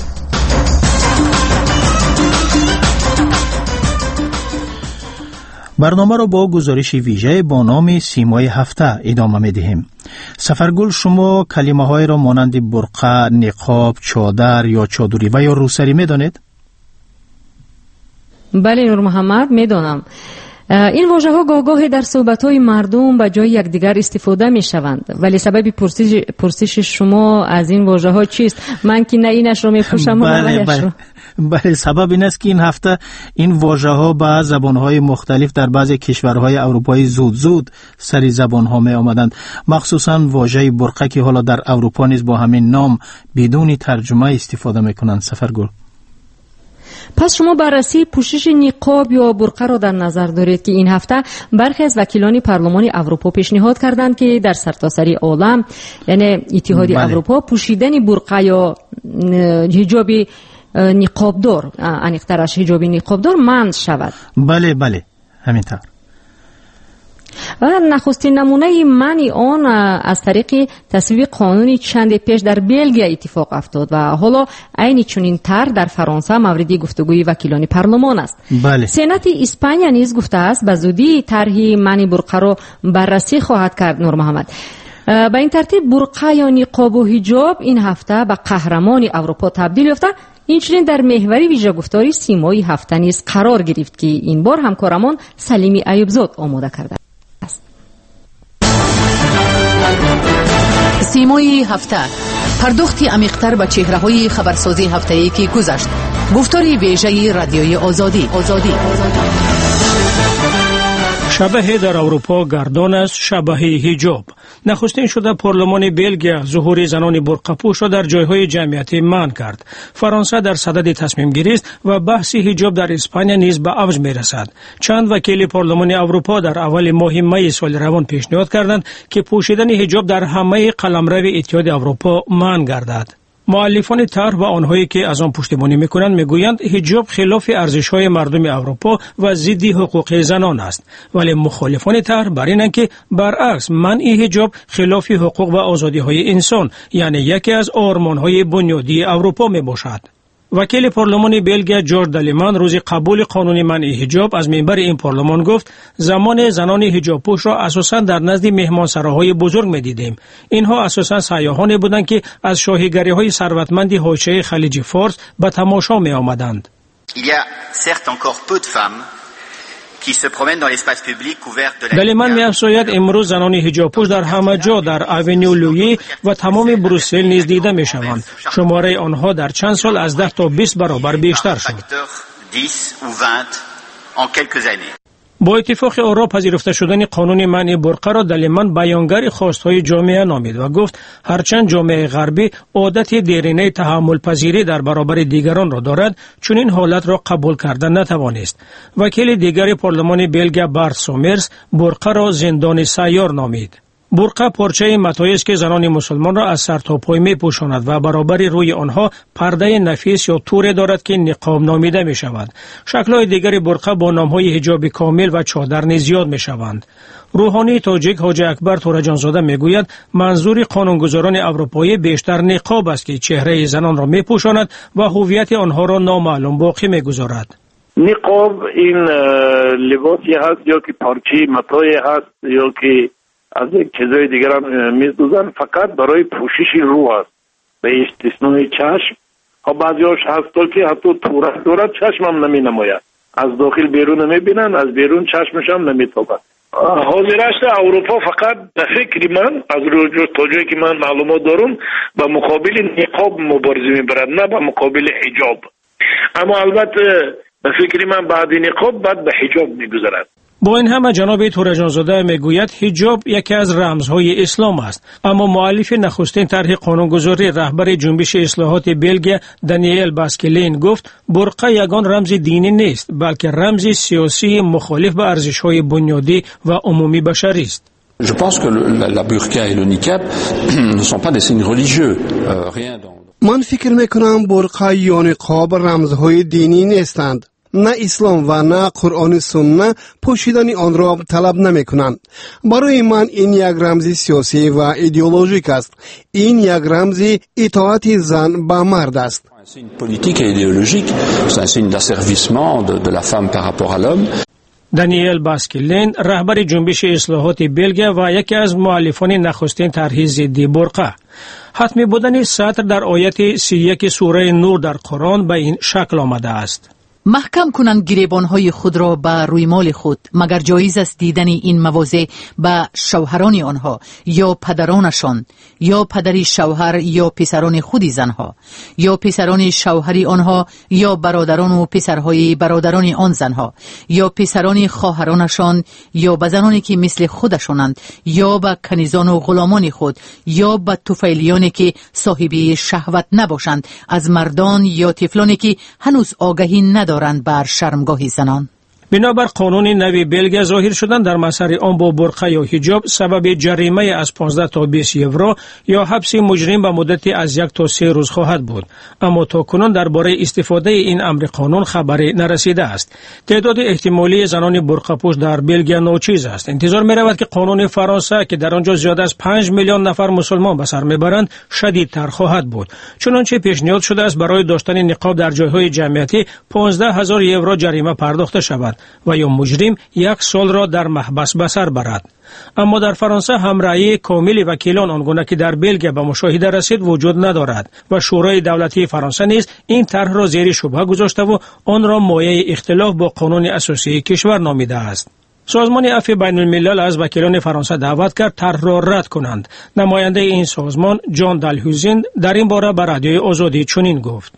برنامه را با گزارش ویژه با نام سیمای هفته ادامه می‌دهیم. سفرگل، شما کلمه های را مانند برقه، نقاب، چادر یا چادری و یا روسری می‌دانید؟ بله نور محمد، می‌دانم. این واژه‌ها گاهی در صحبت‌های مردم به جای یکدیگر استفاده می‌شوند، ولی سبب پرسش شما از این واژه‌ها چیست؟ من که نه اینش رو می‌پوشم. بله، سبب این است که این هفته این واژه‌ها به زبان‌های مختلف در بعضی کشورهای اروپایی زود سری زبان‌ها می آمدند. مخصوصاً واژه برقه که حالا در اروپا نیز با همین نام بدون ترجمه استفاده می‌کنند. سفرگل، پس شما بررسی پوشش نقاب یا برقه را در نظر دارید که این هفته برخی از وکیلان پارلمان اروپا پیشنهاد کردند که در سرتاسر عالم، یعنی اتحاد اروپا، پوشیدن برقه یا حجاب نقابدار، انیق‌ترش حجاب نقابدار منع شود. بله همینطور. و نخستین نمونه منع آن از طریق تصویب قانونی چند پیش در بلژیک اتفاق افتاد و حالا عین چنین طرح در فرانسه مورد گفتگوی وکیلان پارلمان است. بله. سنات اسپانیا نیز گفته است به زودی طرح منع برقه را بررسی خواهد کرد. نور محمد، به این ترتیب برقه یا نقاب و حجاب این هفته به قهرمان اروپا تبدیل یافته. اینچنین در محور ویژه گفتاری سیمای هفته نیز قرار گرفت که این بار همکارمان سلیمی ایوبزاد آماده کرده است. سیمای هفته، پرداختی عمیق‌تر به چهره‌های خبرسازی هفته‌ای که گذشت. گفتاری ویژه رادیوی آزادی. شبه در اروپا گردان است، شبه حجاب. نخستین شده پارلمان بلژیک ظهور زنان برقه پوش را در جایهای جمعیتی منع کرد. فرانسه در صدد تصمیم گیری است و بحث حجاب در اسپانیا نیز به اوج می‌رسد. چند وکیل پارلمان اروپا در اول ماه می سال روان پیشنهاد کردند که پوشیدن حجاب در همه قلمرو اتحاد اروپا منع گردد. مؤلفان طرح و آنهایی که از آن پشتیبانی می‌کنند می‌گویند حجاب خلاف ارزش‌های مردم اروپا و ضد حقوق زنان است، ولی مخالفان طرح بر اینند که برعکس منع حجاب خلاف حقوق و آزادی‌های انسان، یعنی یکی از آرمان‌های بنیادی اروپا میباشد. وکیل پارلمان بلژیک جورج دلیمان روز قبول قانون منع حجاب از منبر این پارلمان گفت زمان زنان حجاب پوش را اساساً در نزد مهمانسراهای بزرگ می‌دیدیم. اینها اساساً سیاحانی بودند که از شاهیگری‌های ثروتمند حاشیه خلیج فارس به تماشا می‌آمدند. دلیمان می‌افزاید امروز زنان حجاب پوش در همه جا در اونیو لویی و تمام بروسل نیز دیده می‌شوند. شماره آنها در چند سال از 10 تا 20 برابر بیشتر شد. با اتفاق آرا پذیرفته شدن قانون منع برقه را دلیمان بیانگر خواستهای جامعه نامید و گفت هرچند جامعه غربی عادت دیرینه تحمل پذیری در برابر دیگران را دارد، چون این حالت را قبول کردن نتوانست. وکیل دیگر پارلمان بلژیک بارت سومرز برقه را زندان سیار نامید. برقه پارچه متاعی است که زنان مسلمان را از سر تا پای می‌پوشاند و برابر روی آنها پرده نفیس یا تور دارد که نقاب نامیده می‌شود. شکل‌های دیگر برقه با نام‌های حجاب کامل و چادر نیز زیاد می‌شوند. روحانی تاجیک حاجی اکبر تورجانزاده میگوید منظور قانونگذاران اروپایی بیشتر نقاب است که چهره زنان را می‌پوشاند و هویت آنها را نامعلوم باقی می‌گذارد. نقاب این لباسی هست یا که پارچه متاعی هست یا که از یک چیزای دیگر هم می‌دوزن، فقط برای پوشش رو است به استثنای چشم. ها بعضی‌هاش هست که حتی دورت چشم هم نمی‌نماید، از داخل بیرون نمی‌بینن، از بیرون چشمش هم نمی‌تابد. حاضرش اروپا فقط به فکر من از روی تا جایی که من معلومات دارم به مقابل نقاب مبارزه می‌برد، نه به مقابل حجاب. اما البته به فکر من بعد نقاب بعد به حجاب می‌گذرد. با این همه جناب تورجانزاده میگوید حجاب یکی از رمزهای اسلام است، اما مؤلف نخستین طرح قانونگذاری رهبر جنبش اصلاحات بلژیک دانیل باسکلین گفت برقه یگان رمز دینی نیست بلکه رمز سیاسی مخالف به ارزش‌های بنیادی و عمومی بشری است. Je pense que la burqa et le niqab ne sont pas des signes religieux. Rien dans من فکر میکنم برقه یا نقاب رمزهای دینی نیستند. نه اسلام و نه قرآن سنت پوشیدن آن را طلب نمی کنند. برای من این یک رمز سیاسی و ایدئولوژیک است. این یک رمز اطاعت زن به مرد است. C'est une politique et idéologique, c'est un signe d'asservissement de la femme par rapport à l'homme. دانیل باسکلین رهبر جنبش اصلاحات بلژیک و یکی از مؤلفان نخستین طرح ضد برقه. حتمی بودن سطر در آیت 31 سوره نور در قرآن به این شکل آمده است: محکم کنند گریبانهای خود را به روی مال خود، مگر جایز است دیدن این مواضع به شوهران آنها یا پدرانشان یا پدری شوهر یا پسران خودی زنها یا پسران شوهری آنها یا برادران و پسرهای برادران آن زنها یا پسران خواهرانشان یا به زنانی که مثل خودشانند یا به کنیزان و غلامان خود یا به طفیلیانی که صاحب شهوت نباشند از مردان یا طفلانی که هنوز آگاهی ندارند بر شرمگاه زنان. بنابر قانون نوی بلژیک ظاهر شدن در مسیر آن با برقه یا حجاب سبب جریمه از 15 تا 20 یورو یا حبس مجرم به مدت از 1 تا 3 روز خواهد بود. اما تاکنون درباره استفاده این امر قانون خبری نرسیده است. تعداد احتمالی زنان برقه پوش در بلژیک ناچیز است. انتظار می رود که قانون فرانسه که در آنجا زیاد از 5 میلیون نفر مسلمان به سر میبرند شدیدتر خواهد بود. چنانچه پیشنهاد شده است برای داشتن نقاب در جایهای جمعیتی 15,000 یورو جریمه پرداخته شود و یا مجرم 1 سال را در محبس به سر برد. اما در فرانسه همرأی کامل وکیلان آنگونه که در بلژیک به مشاهده رسید وجود ندارد و شورای دولتی فرانسه نیز این طرح را زیر شبهه گذاشته و آن را مایه اختلاف با قانون اساسی کشور نامیده است. سازمان عفو بین الملل از وکیلان فرانسه دعوت کرد طرح را رد کنند. نماینده این سازمان جان دالهوزین در این باره به رادیوی آزادی چنین گفت: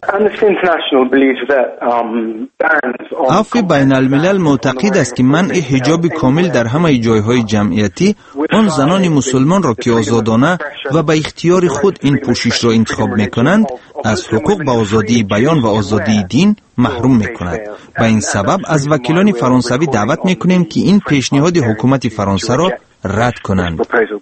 عفو بین الملل معتقد است که منع حجاب کامل در همه جایهای جمعیتی آن زنان مسلمان را که آزادانه و به اختیار خود این پوشش را انتخاب می کنند از حقوق به آزادی بیان و آزادی دین محروم می کند. به این سبب از وکیلان فرانسوی دعوت می کنیم که این پیشنهاد حکومت فرانسه را رد کنند.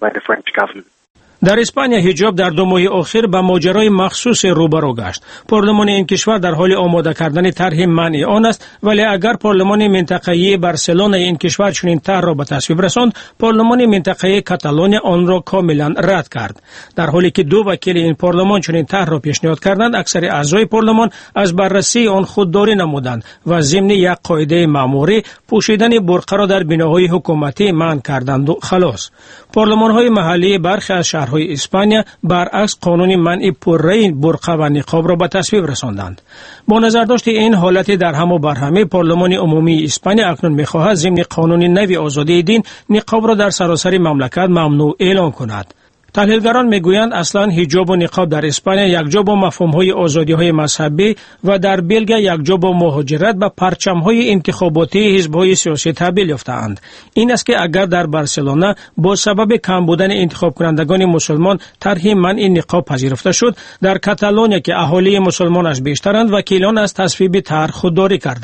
در اسپانیا حجاب در 2 ماه اخیر به ماجرای مخصوص روبرو گشت. پارلمان این کشور در حال آماده کردن طرح منع آن است، ولی اگر پارلمان منطقه‌ای بارسلونا این کشور چنین طرح را به تصویب رساند، پارلمان منطقه‌ای کاتالونیا آن را کاملا رد کرد. در حالی که 2 وکیل این پارلمان چنین طرح را پیشنهاد کردند، اکثر اعضای پارلمان از بررسی آن خودداری نمودند و ضمن یک قاعده معمولی پوشیدن برقه را در بناهای حکومتی منع کردند و خلاص. پارلمان‌های محلی برخی از شهرهای اسپانیا برعکس قانون منع پررأی برقه و نقاب را به تصویب رساندند. با نظرداشت این حالت در هم و برهمه، پارلمان عمومی اسپانیا اکنون می‌خواهد ضمن قانون نوی آزادی دین نقاب را در سراسر مملکت ممنوع اعلام کند. تحلیلگران میگویند اصلا حجاب و نقاب در اسپانیا یک جا با مفهوم‌های آزادی‌های مذهبی و در بلژیک یک جا با مهاجرت و پرچم‌های انتخاباتی حزب‌های سیاسی تبدیل یافته‌اند. این است که اگر در بارسلونا با سبب کم بودن انتخاب کنندگان مسلمان طرح منع نقاب پذیرفته شد، در کاتالونیا که اهالی مسلمانش بیشترند وکیلان از تصویب طرح خودداری کردند.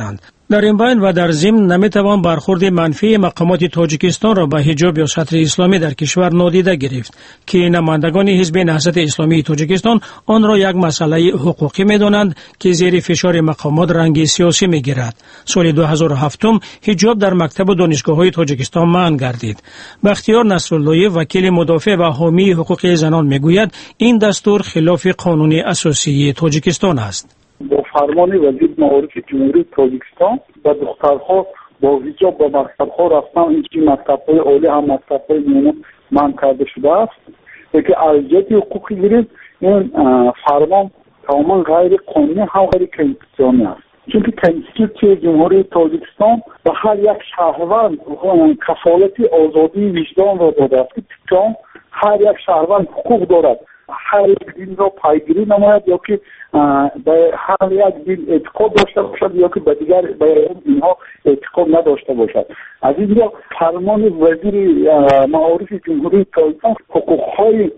در این بین و در ضمن نمیتوان برخورد منفی مقامات تاجیکستان را به حجاب یا سطر اسلامی در کشور نادیده گرفت که نمایندگان حزب نهضت اسلامی تاجیکستان آن را یک مسئله حقوقی می‌دانند که زیر فشار مقامات رنگ سیاسی می‌گیرد. سال 2007 حجاب در مکتب و دانشگاه‌های تاجیکستان منع گردید. بختیار نصراللهی وکیل مدافع و حامی حقوق زنان میگوید این دستور خلاف قانون اساسی تاجیکستان است. با فرمان وزیر معارف جمهوری تاجیکستان و دخترها با حجاب به مکتب‌ها رفتن، این مکتب‌های عالی هم مکتب‌های میانه منع کرده شده است که ارجحیت حقوقی گرفت. این فرمان تماما غیر قانونی هم غیر کنستیتوشنی است، چون که کنستیتوسیون جمهوری تاجیکستان به هر یک شهروند کفالت آزادی وجدان را داده است که هر یک شهروند حقوق دارد هر یک دین را پیگیری نماید یا که به هر یک دین اعتقاد داشته باشد یا که به دیگر به اینها اعتقاد نداشته باشد. از اینجا فرمان وزیر معارف جمهوری تاجیکستان حقوق‌های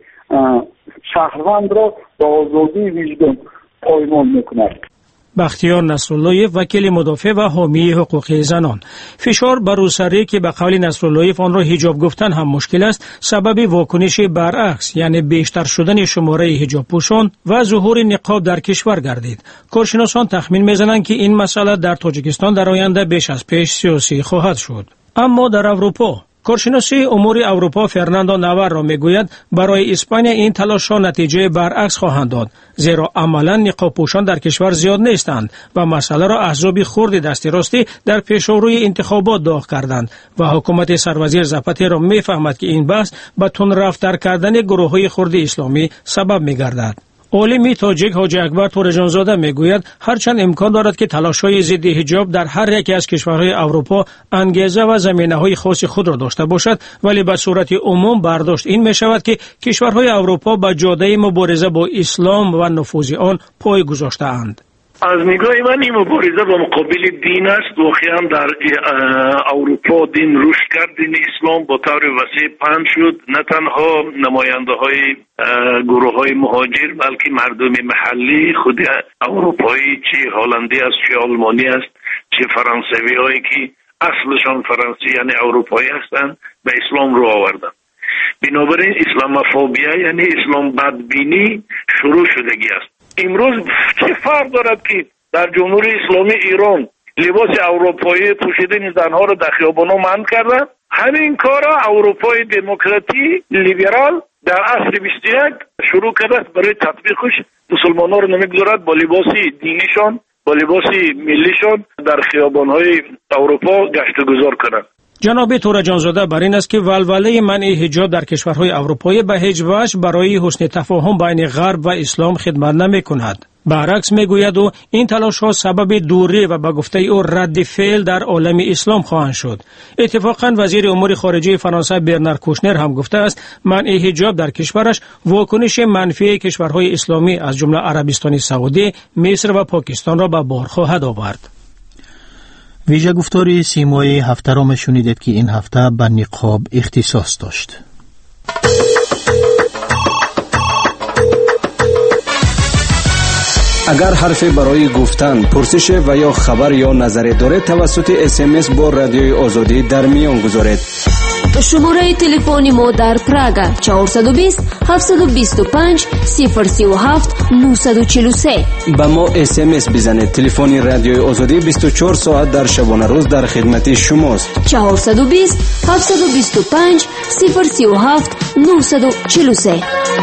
شهروند را به آزادی وجدان پایمال می‌کند. بختیار نصراللهی وکیل مدافع و حامی حقوق زنان: فشار بر روسری که به قول نصراللهی آن را حجاب گفتن هم مشکل است، سبب واکنش برعکس یعنی بیشتر شدن شماره حجاب پوشان و ظهور نقاب در کشور گردید. کارشناسان تخمین می‌زنند که این مسئله در تاجیکستان در آینده بیش از پیش سیاسی خواهد شد. اما در اروپا کارشناسی امور اروپا فرناندو نوار را میگوید برای اسپانیا این تلاش‌ها نتیجه برعکس خواهند داد، زیرا عملاً نقاب پوشان در کشور زیاد نیستند و مسئله را احزاب خرد دست راستی در پیشروی انتخابات داغ کردند و حکومت سروزیر زاپاترو را میفهمد که این بحث به تون رفتار کردن گروه‌های خرد اسلامی سبب میگردد. عالم تاجیک حاجی اکبر تورجانزاده میگوید هرچند امکان دارد که تلاش‌های ضد حجاب در هر یک از کشورهای اروپا انگیزه و زمینه‌های خاص خود را داشته باشد، ولی به صورت عموم برداشت این می‌شود که کشورهای اروپا به جاده مبارزه با اسلام و نفوذ آن پای گذاشته‌اند. از نگاه من این مبارزه با مقابل دین است. واقعا در اروپا دین رشد کرد، دین اسلام با طور وسیع پهن شد. نه تنها نماینده های گروه های مهاجر بلکه مردم محلی خود اروپایی، چه هلندی است چه آلمانی است چه فرانسوی هایی که اصلشان فرانسوی یعنی اروپایی هستند به اسلام رو آوردن. بنابراین اسلاموفوبیا یعنی اسلام بدبینی شروع شدگی است. امروز چه فرق دارد که در جمهوری اسلامی ایران لباس اروپایی پوشیدن زنها را در خیابان‌ها منع کردند؟ همین کارا اروپای دموکراتی لیبرال در عصر 21 شروع کرده برای تطبیقش. مسلمان‌ها را نمیگذارد با لباس دینیشان با لباس ملیشان در خیابان‌های اروپا گشت و گذار کنند. جناب تورجانزاده بر این است که ولوله منع حجاب در کشورهای اروپایی به هیچ وجه برای حسن تفاهم بین غرب و اسلام خدمت نمی کند. برعکس میگوید و این تلاش ها سبب دوری و به گفته او رد فعل در عالم اسلام خواهند شد. اتفاقا وزیر امور خارجه فرانسه برنار کوشنر هم گفته است منع حجاب در کشورش واکنش منفی کشورهای اسلامی از جمله عربستان سعودی، مصر و پاکستان را به بار خواهد آورد. ویژه گفتاری سیمای هفته را شنیدید که این هفته به نقاب اختصاص داشت. اگر حرفی برای گفتن، پرسش و یا خبر یا نظری دارید توسط SMS با رادیوی آزادی در میان گذارید. شماره تلفن ما در پراگ 420 725 037 943. با ما SMS بزنید. تلفن رادیوی آزادی 24 ساعت در شبانه روز در خدمت شماست. 420 725 037 943.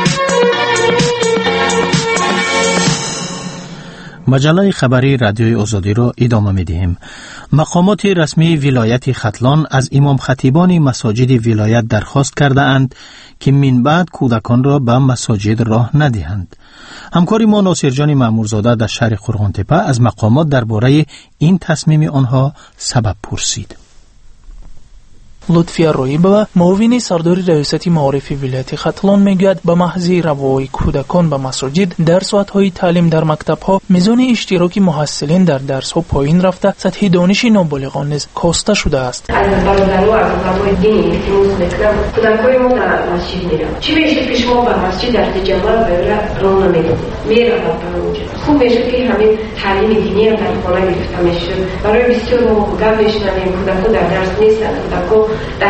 مجله خبری رادیوی آزادی را ادامه می‌دهیم. مقامات رسمی ولایت ختلان از امام خطیبان مساجد ولایت درخواست کرده اند که من بعد کودکان را به مساجد راه ندهند. همکاری ما ناصرجان مامورزاده در شهر قرغانتپه از مقامات درباره این تصمیم آنها سبب پرسید. لطفیه رویبه معاون سردار ریاست معارف ولایت ختلان میگوید به محض روای کودکان به مساجد در ساعت‌های تعلیم در مکتب‌ها میزان اشتراک محصلین در درس‌ها پایین رفته، سطح دانش نابالغان نیز کاسته شده است. از برادرها از علمای دینی که میکنم کودکای ما در مسجد میرن. چی میشه که شما به مسجد در جماعت برای راه نمیدید؟ میرن اونجا. خوب میشه که همین تعلیم دینی هم در خانه گرفته میشه. برای بسیار ما گپ میشنویم کودکا در درس نیستن، کودکا در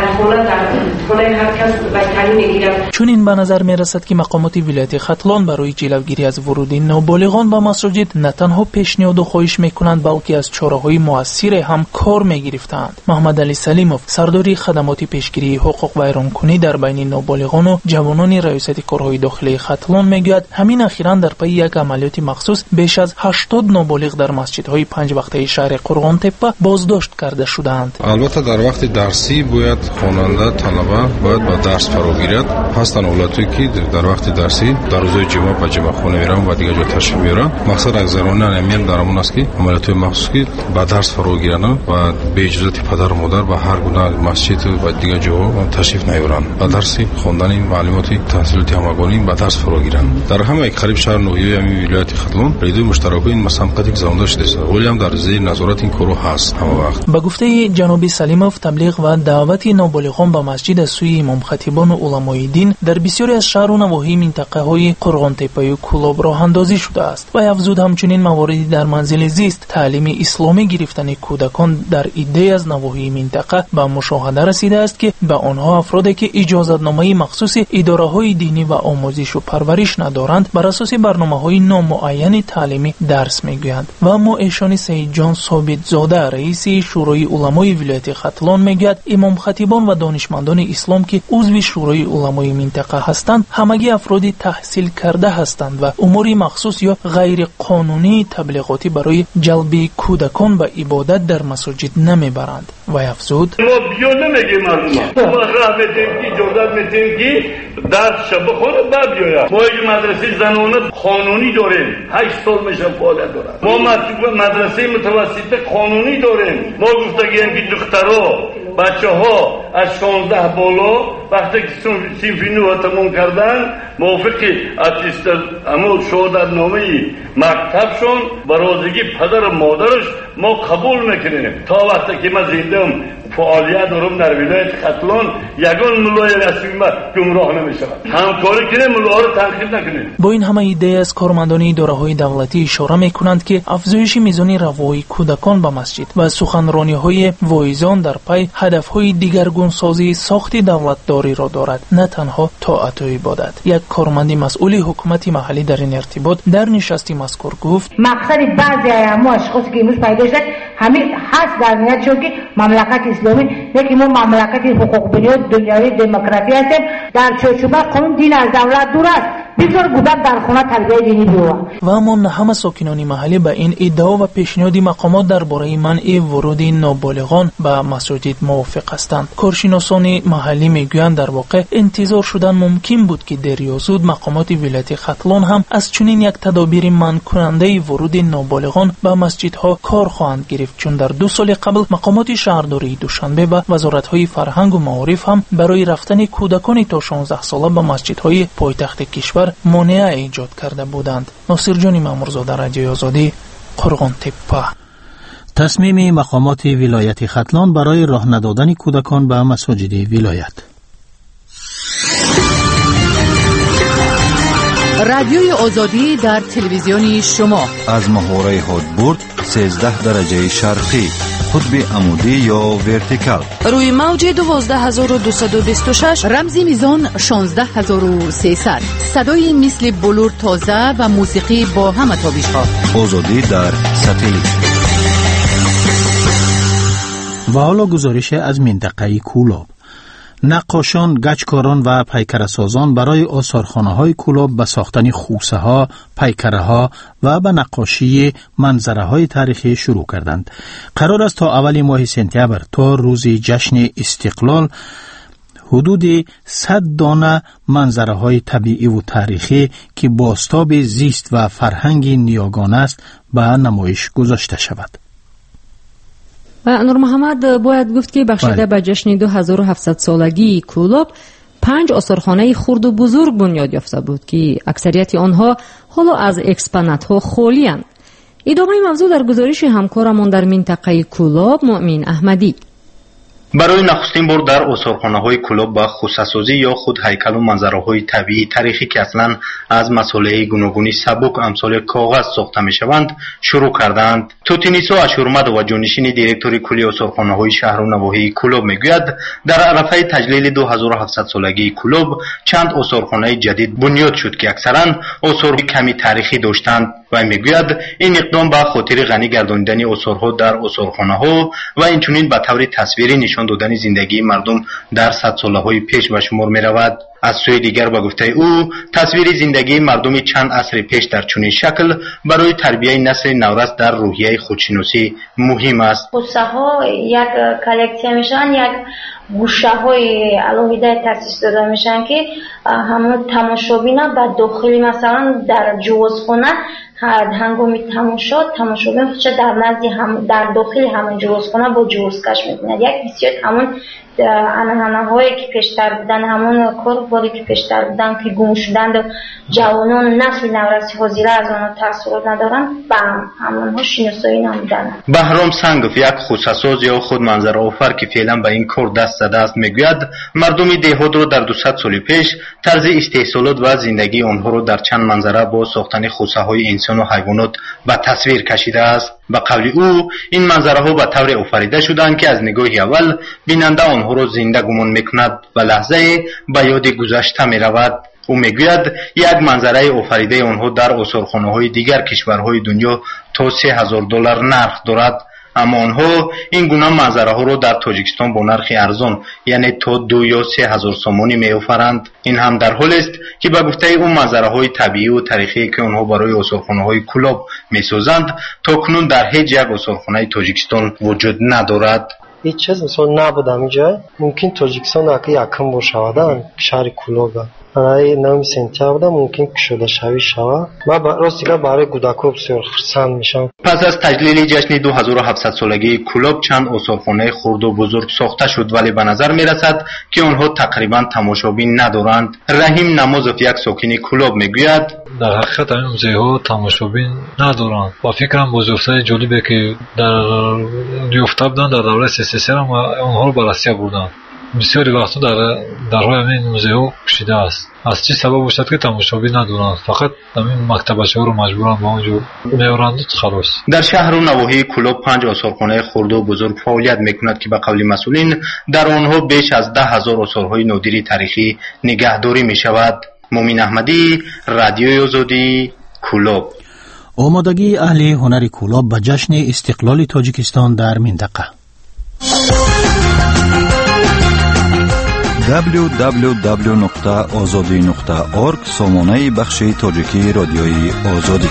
خانه هر کس به تعلیم میگیرن. چون این به نظر میرسد که مقامات ولایت ختلان برای جلوگیری از ورود نابالغان به مساجد نه تنها پیشنهاد و خواهش میکنند بلکه از چاره‌های مؤثر هم کار میگرفتند. محمد علی سلیموف سرداری خدمات پیشگیری حقوق ویرانکنی در بین نابالغان و جوانان ریاست کارهای داخلی ختلان میگوید همین اخیراً در پی یک عملیات مخصوص بیش از 80 نابالغ در مسجدهای 5 وقته شهر قرغان تپه بازداشت کرده شدند. البته در وقت درسی باید خواننده طلبه باید با درس فرا گیرد. هستن اولادی که در وقت درسی در روزهای جمعه به جمعه خانه میرن و دیگه جا تشریف میارن. مقصد اکثرانه همین درمون است که عملیات مخصوص که با درس فرا گیرن و به اجازه پدر و مادر به هر گونه مسجد و دیگه جا تشریف نیارن. با درس خواندن معلومات تحصیلاتی همگانی با درس فرا گیرن. در همه قریب شهر نوحیه همین ولایت ختلان ریدو مشترک این مسابقاتی گذرانده شده است. ولی هم در زیر نظارت این کارو هست همه وقت. به گفته جناب سلیموف تبلیغ و دعوت نابالغان به مسجد از سوی امام خطیبان و علمای دین در بسیاری از شهر و نواحی منطقه های قرغان تپه و کولاب راه اندازی شده است و افزود همچنین مواردی در منزل زیست تعلیم اسلامی گرفتن کودکان در عده از نواحی منطقه به مشاهده رسیده است که به آنها افرادی که اجازتنامه مخصوص اداره‌های دینی و آموزش و پرورش ندارند بر اساس برنامه‌های نامعین تعلیمی درس میگویند. و اما ایشان سید جان ثابت زاده رئیس شورای علمای ولایت ختلان میگوید امام خطیبان و دانشمندان اسلام که عضو شورای علمای منطقه هستند همگی افرادی تحصیل کرده هستند و امور مخصوص یا غیر قانونی تبلیغاتی برای جلب کودکان به عبادت در مساجد نمیبرند. و افزود ما بیو نمیگیم مردم ما راه بدیم که اجازت میدیم که درس شب خود بیاید. ما یک مدرسه زنانه قانونی داریم 8 سال میشه فعالیت دارد. ما مدرسه متوسطه قانونی داریم. ما گفتگیم که دخترها بچه ها از 16 بالا وقتی که صنف نو تمام کردن موافق اتیست امو شهادت نامه مکتبشون برازگی پدر و مادرش ما قبول میکنیم. تا وقتی که من زندم فعالیت دارم در ولایت ختلان یگان ملای رسمی ما گمراه نمیشود. همکاری کنیم ملوها رو تنقیب نکنیم. با این همه ایده از کارمندان اداره‌های دولتی اشاره میکنند که افزایش میزان روای کودکان به مسجد و سخنرانی‌های واعظان در پی هدف‌های دیگرگونسازی ساخت دولتداری را دارد نه تنها طاعت و عبادت. یک کارمند مسئول حکومت محلی در این ارتباط در نشستی مذکور گفت مقصد بعضی از اشخاصی که امروز پیدا شد همین هست در نیت چون که مملکت اسلامی یکی ما مملکت حقوق بنیاد دنیوی دموکراسی هستیم در چوچوبه قانون دین از دولت دور است. بسیار گودک در خانه تربیت دینی بیاورد. و اما همه ساکنان محلی به این ادعا و پیشنهاد مقامات درباره منع ورود نابالغان به مساجد موافق هستند. کارشناسان محلی میگویند در واقع انتظار شدن ممکن بود که دیر یا زود مقامات ولایت ختلان هم از چنین یک تدابیر منع کننده ورود نابالغان به مسجدها کار خواهند گرفت، چون در 2 سال قبل مقامات شهرداری دوشنبه و وزارت‌های فرهنگ و معارف هم برای رفتن کودکان تا 16 ساله به مسجدهای پایتخت کشور مانع ایجاد کرده بودند. ناصر جان مامورزاده، رادیوی آزادی، قرغان تپه. تصمیم مقامات ولایت ختلان برای راه ندادن کودکان به مساجد ولایت. رادیوی آزادی در تلویزیون شما از محوره هادبورد 13 درجه شرقی، قطب عمودی یا ورتیکال، روی موج 12226، رمزی میزان 16300، صدای مثل بلور تازه و موسیقی با همه تابش‌ها. آزادی در ساتلیت. و حالا گزارش از منطقه کولاب. نقاشان، گچکاران و پیکره‌سازان برای آثارخانه‌های کولاب به ساختن خوسه‌ها، پیکره‌ها و به نقاشی منظره‌های تاریخی شروع کردند. قرار است تا اول ماه سپتامبر تا روز جشن استقلال حدود 100 دانه منظره‌های طبیعی و تاریخی که بازتاب زیست و فرهنگ نیاگان است به نمایش گذاشته شود. نور محمد باید گفت که بخشیده به جشن 2700 سالگی کلوب 5 آثارخانه خرد و بزرگ بنیاد یافته بود که اکثریت آنها حالا از اکسپونات ها خالی اند. ادامه موضوع در گزارش همکارمان در منطقه کلوب مؤمن احمدی. برای نخستین بار در آثارخانه‌های کلوب با خصوصی یا خود هیکل و منظره‌های طبیعی تاریخی که اصلاً از مسائل گوناگونی سبک امثال کاغذ ساخته می‌شوند شروع کردند. توتینیسو اشورمد و جانشین دیرکتوری کلی آثارخانه‌های شهر و نواحی کلوب میگوید در عرفه تجلیل 2700 سالگی کلوب چند آثارخانه جدید بنیاد شد که اکثراً آثار کمی تاریخی داشتند و میگوید این اقدام به خاطر غنی گردانیدن آثارها در آثارخانه‌ها و اینچنین به طور تصویری نشان دادن زندگی مردم در 100 ساله‌های پیش به شمار می‌رود. از سوی دیگر به گفته او تصویر زندگی مردم چند عصر پیش در چنین شکل برای تربیت نسل نورست در روحیه خودشناسی مهم است. قصه‌ها یک کلکسیون میشن، یک گوشه‌های علاوه تأسیس داده میشن که همون تماشابینا به داخل مثلا در جوزخانه هنگام تماشابین خودش در نزد در داخل همون جوزخانه با جوزکش میبیند. یک بسیار همون انحناهایی که پیشتر بودن، همون کارباری که پیشتر بودن که گم شدند و جوانان نسل نورسی حاضره از آنها تأثیرات ندارن به همونها شناسایی نمیدن. بهرام سنگف یک خودساز یا خود منظر آفر که فعلا به این کار دست زده است میگوید مردم دهات را در 200 سال پیش طرز استحصالات و زندگی آنها را در چند منظره با ساختن خودساهای انسان و حیوانات به تصویر کشیده است. به قول او این منظره ها به طور آفریده شدند که از نگاه اول بیننده آنها را زنده گمان میکند و لحظه به یاد گذشته میرود. او میگوید یک منظره آفریده آنها در آثارخانه‌های دیگر کشورهای دنیا تا $3000 نرخ دارد، اما آنها این گونه منظره ها را در تاجیکستان با نرخ ارزان یعنی تا 2 یا 3000 سومانی میآفرند. این هم در حالی است که به گفته اون منظره های طبیعی و تاریخی که آنها برای آثارخانه های کلوب میسازند تا کنون در هیچ یک آثارخانه تاجیکستان وجود ندارد. هیچ چیز مثلا نبود همینجا. ممکن تاجیکستان اگه یکم باشودن شهر کلوب برای نام سنتر بودم ممکن که شده شود. من راستیگه برای کودکان بسیار خرسند میشم. پس از تجلیل جشن 2700 سالگی کلوب چند آثارخانه خرد و بزرگ ساخته شد، ولی به نظر میرسد که آنها تقریبا تماشابین ندارند. رحیم نمازوف یک ساکن کلوب میگوید در حقیقت این موزه ها تماشابین ندارند. با فکرم بزرگترین جالبه که در یافته بودن در دوره SSR هم آنها رو بررسی بردن. بسیاری وقتا در روی این موزه ها کشیده است. از چی سبب باشد که تماشابین ندارند؟ فقط این مکتبچه ها رو مجبورن به اونجا میارند خلاص. در شهر و نواحی کلوب 5 آثارخانه خرد و بزرگ فعالیت میکند که به قول مسئولین در آنها بیش از 10,000 آثارهای نادری تاریخی نگهداری میشود. مؤمن احمدی، رادیوی آزادی، کلوب. آمادگی اهل هنر کلوب به جشن استقلال تاجیکستان در منطقه. www.azadi.org سامانه بخش تاجیکی رادیوی آزادی.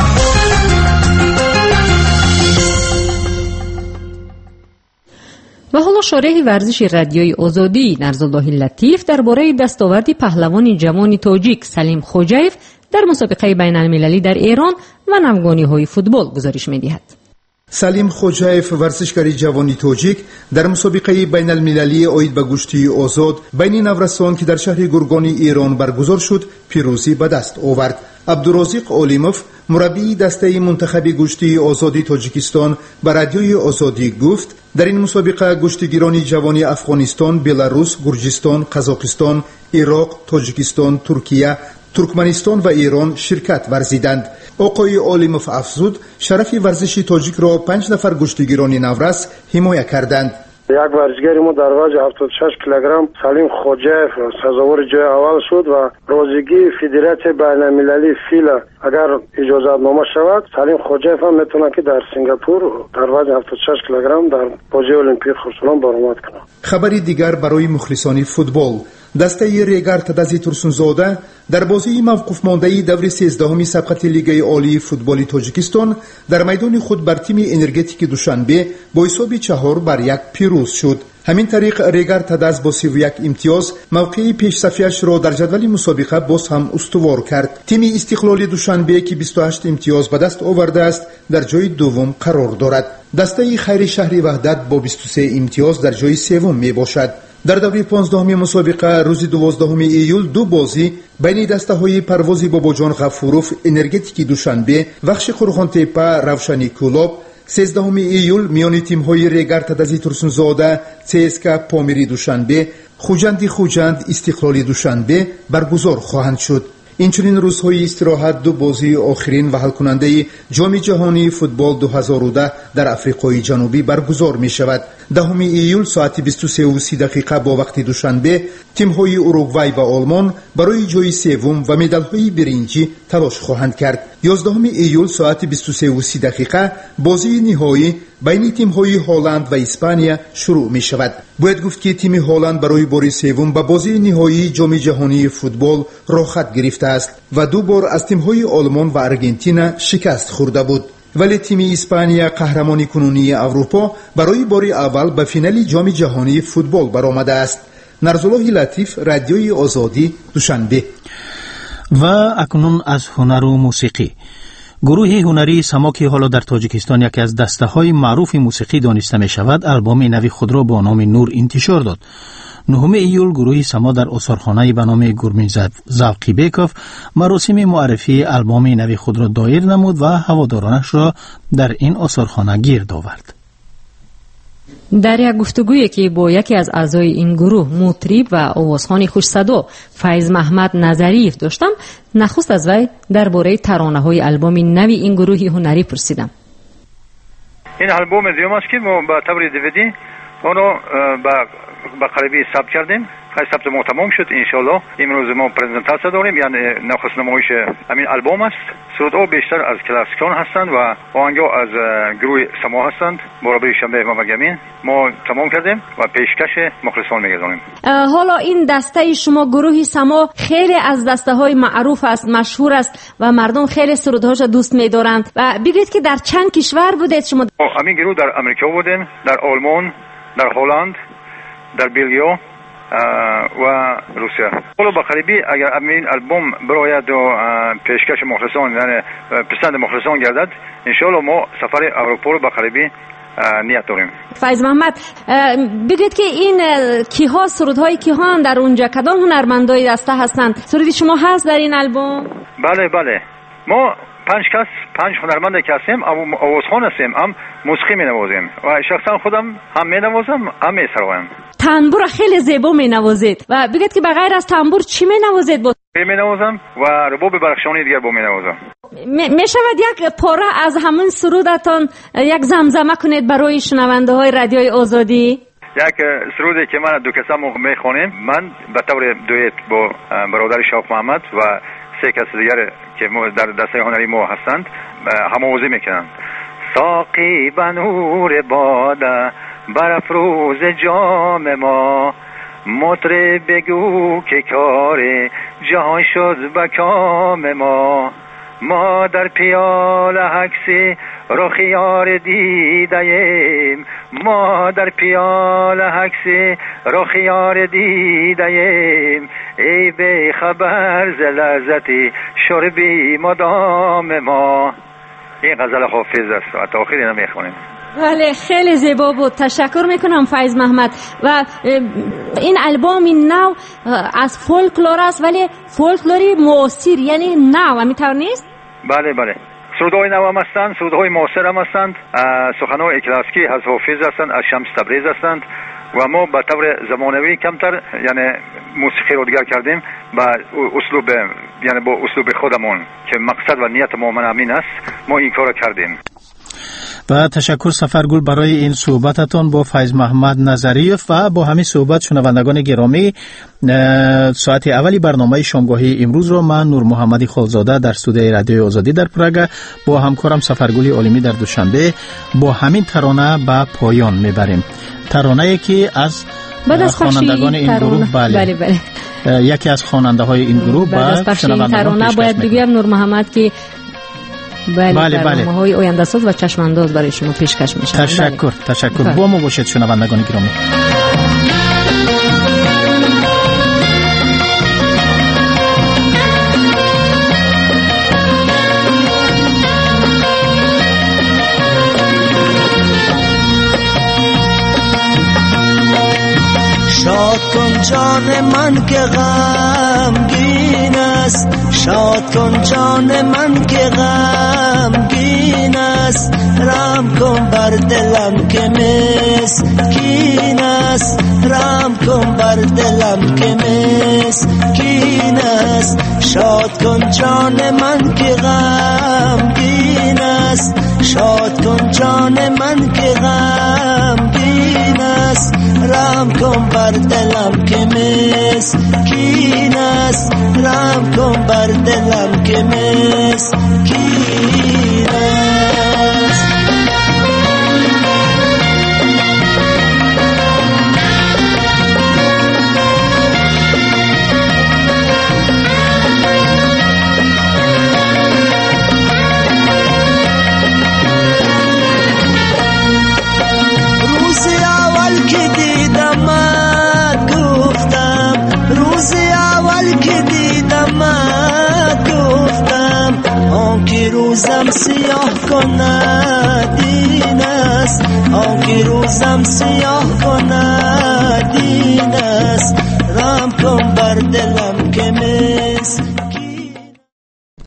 و حالا شارح ورزش رادیوی آزادی نرزالله لطیف درباره دستاورد پهلوان جوان تاجیک سلیم خوجایف در مسابقه بین المللی در ایران و نوگانی‌های فوتبال گزارش می‌دهد. سلیم خوجایف ورزشکار جوانی تاجیک در مسابقه بین المللی آید به گشتی آزاد بین نورستان که در شهر گرگان ایران برگزار شد پیروزی به دست آورد. عبدالرازق علیموف مربی دسته منتخب گشتی آزادی تاجیکستان به رادیوی آزادی گفت در این مسابقه گشتیگیران جوانی افغانستان، بلاروس، گرجستان، قزاقستان، عراق، تاجیکستان، ترکیه، ترکمنستان و ایران شرکت ورزیدند. آقای علیموف افزود شرف ورزش تاجیک را 5 نفر گشتیگیران نورس حمایت کردند. یک ورزشکار ما در وزن 76 کیلوگرم سلیم خوجایف سزاوار جای اول شد و روزگی فدراسیون بین المللی فیلا اگر اجازه نامه شود سلیم خوجایف هم میتونه که در سنگاپور در وزن 76 کیلوگرم در بازی المپیک خرسنان برآمد کنه. خبری دیگر برای مخلصان فوتبال. دسته ریگر تدازی ترسونزاده در بازی موقوف مانده دور 13 سبقت لیگ عالی فوتبال تاجیکستان در میدان خود بر تیم انرژتیک دوشنبه با حساب 4-1 پیروز شد. همین طریق ریگر تدز با 31 امتیاز موقع پیش صفیش را در جدول مسابقه باز هم استوار کرد. تیم استقلال دوشنبه که 28 امتیاز به دست آورده است در جای دوم قرار دارد. دسته خیر شهری وحدت با 23 امتیاز در جای سوم می باشد. در دوره 15 مسابقه روز 12 ایول دو بازی بین دسته های پرواز باباجان غفوروف انرژتیک دوشنبه وخش قرغانتپه روشنی کلاب، 13 ایول میان تیم های ریگر تدزی ترسونزاده CSKA پامیری دوشنبه، خوجند استقلالی دوشنبه برگزار خواهند شد. اینچنین روزهای استراحت دو بازی آخرین و حل کننده جام جهانی فوتبال 2010 در آفریقای جنوبی برگزار می شود. 10 ایول ساعت 23:30 با وقت دوشنبه تیم های اوروگوای و آلمان برای جای سوم و مدال های برنجی تلاش خواهند کرد. 11 ایول ساعت 23:30 بازی نهایی بین تیم های هلند و اسپانیا شروع می شود. باید گفت که تیم هلند برای بار سوم به بازی نهایی جام جهانی فوتبال راه خط گرفته است و دو بار از تیم های آلمان و آرژانتین شکست خورده بود. ولی تیم اسپانیا قهرمان کنونی اروپا برای بار اول به فینال جام جهانی فوتبال برآمده است. نرزالله لطیف، رادیوی آزادی، دوشنبه. و اکنون از هنر و موسیقی. گروه هنری سما که حالا در تاجیکستان یکی از دسته‌های معروف موسیقی دانسته می شود، آلبوم نوی خود را با نام نور انتشار داد. 9 ایول گروه سما در آثارخانه به نام گورمی زوقی بیکوف مراسم معرفی آلبوم نوی خود را دایر نمود و هوادارانش را در این آثارخانه گرد آورد. در یک گفتگویی که با یکی از اعضای این گروه مطرب و آوازخوان خوش صدا فیض محمد نظریف داشتم، نخست از وی درباره ترانه‌های آلبوم نوی این گروه هنری پرسیدم. این آلبوم دیوم است که ما با طور دیویدی اون رو با قریبی ثبت کردیم. ثبت ما تمام شد. انشالله امروز ما پرزنتاسیون داریم، یعنی نخست نمایش همین آلبوم است. سرودها بیشتر از کلاسیکان هستند و آهنگها از گروه سما هستند. برابری شنبه و مگمین ما تمام کردیم و پیشکش مخلصان میگذاریم. حالا این دسته شما گروه سما خیلی از دسته های معروف است، مشهور است و مردم خیلی سرودهاش دوست می‌دارند. و بگید که در چند کشور بودید شما؟ همین گروه در امریکا بودیم، در آلمان، در هلند، در بلژیک و روسیه. حالا با قریبی اگر این آلبوم برآید و پیشکش مخلصان یعنی پسند مخلصان گردد، انشالله ما سفر اروپا رو با قریبی نیت داریم. فیض محمد، بگید که این کیها سرودهای کیها در اونجا کدام هنرمندای دسته هستند؟ سرودی شما هست در این آلبوم؟ بله ما 5 هنرمند که هستیم، آوازخوان هستیم، هم موسیقی می نوازیم و شخصا خودم هم می نوازم هم می سرایم. تنبور خیلی زیبا می نوازید و بگید که بغیر از تنبور چی می نوازید؟ می نوازم و رباب برخشانی دیگر می نوازم. می شود یک پاره از همون سرودتان یک زمزمه کنید برای شنونده های رادیوی آزادی؟ یک سرودی که من دو کسم می خوانیم، من به طور دویت با برادر شوق محمد و 3 کس دیگر که در دسته هنری ما هستند هم‌آوازی میکنند. ساقی به نور باده برافروز جام ما، مطرب بگو که کار جهان شد به کام ما در پیاله عکس رخ یار دیدیم، ما در پیاله عکس رخ یار دیدیم، ای بی خبر ز لذتی شربی مدام ما. این غزل حافظ است و تا آخری نمیخونیم. بله، خیلی زیبا بود. تشکر میکنم فیض محمد. و این آلبوم نو از فولکلور است، ولی فولکلوری معاصر، یعنی نو، همینطور نیست؟ بله سرودهای نو هم هستند، سرودهای معاصر هم هستند، سخنهای کلاسیکی از حافظ هستند، از شمس تبریز هستند و ما به طور زمانوی کمتر یعنی موسیقی رو دیگر کردیم با اسلوب، یعنی با اسلوب خودمون که مقصد و نیت ما همین است، ما این کار کردیم. و تشکر سفرگل برای این صحبتتان با فیض محمد نظریف. و با همین صحبت شنوندگان گرامی، ساعت اولی برنامه شامگاهی امروز را من نور محمدی خالزاده در استودیوی رادیو آزادی در پراگ با همکارم سفرگل عالمی در دوشنبه با همین ترانه به پایان میبریم. ترانه‌ای که از خوانندگان این گروه بله. یکی از خواننده های این گروه بعد از این ترانه باید بگویم نور محمد که برنامه‌های آینده ساز و چشم‌انداز برای شما پیشکش می‌شود. تشکر با ما باشید شنوندگان گرامی. جان من که غمگین است، شاد کن جان من که غمگین است، رحم کن بر دلم که مسکین است، رحم کن بر دلم که مسکین است، شاد کن جان من که غمگین است، شاد کن جان من که غمگین است، رحم کن بر دلم که مسکین است، رحم کن بر دلم که مسکین است. روزم سیاه کند این است، آنکه روزم سیاه کند این است، رحم کن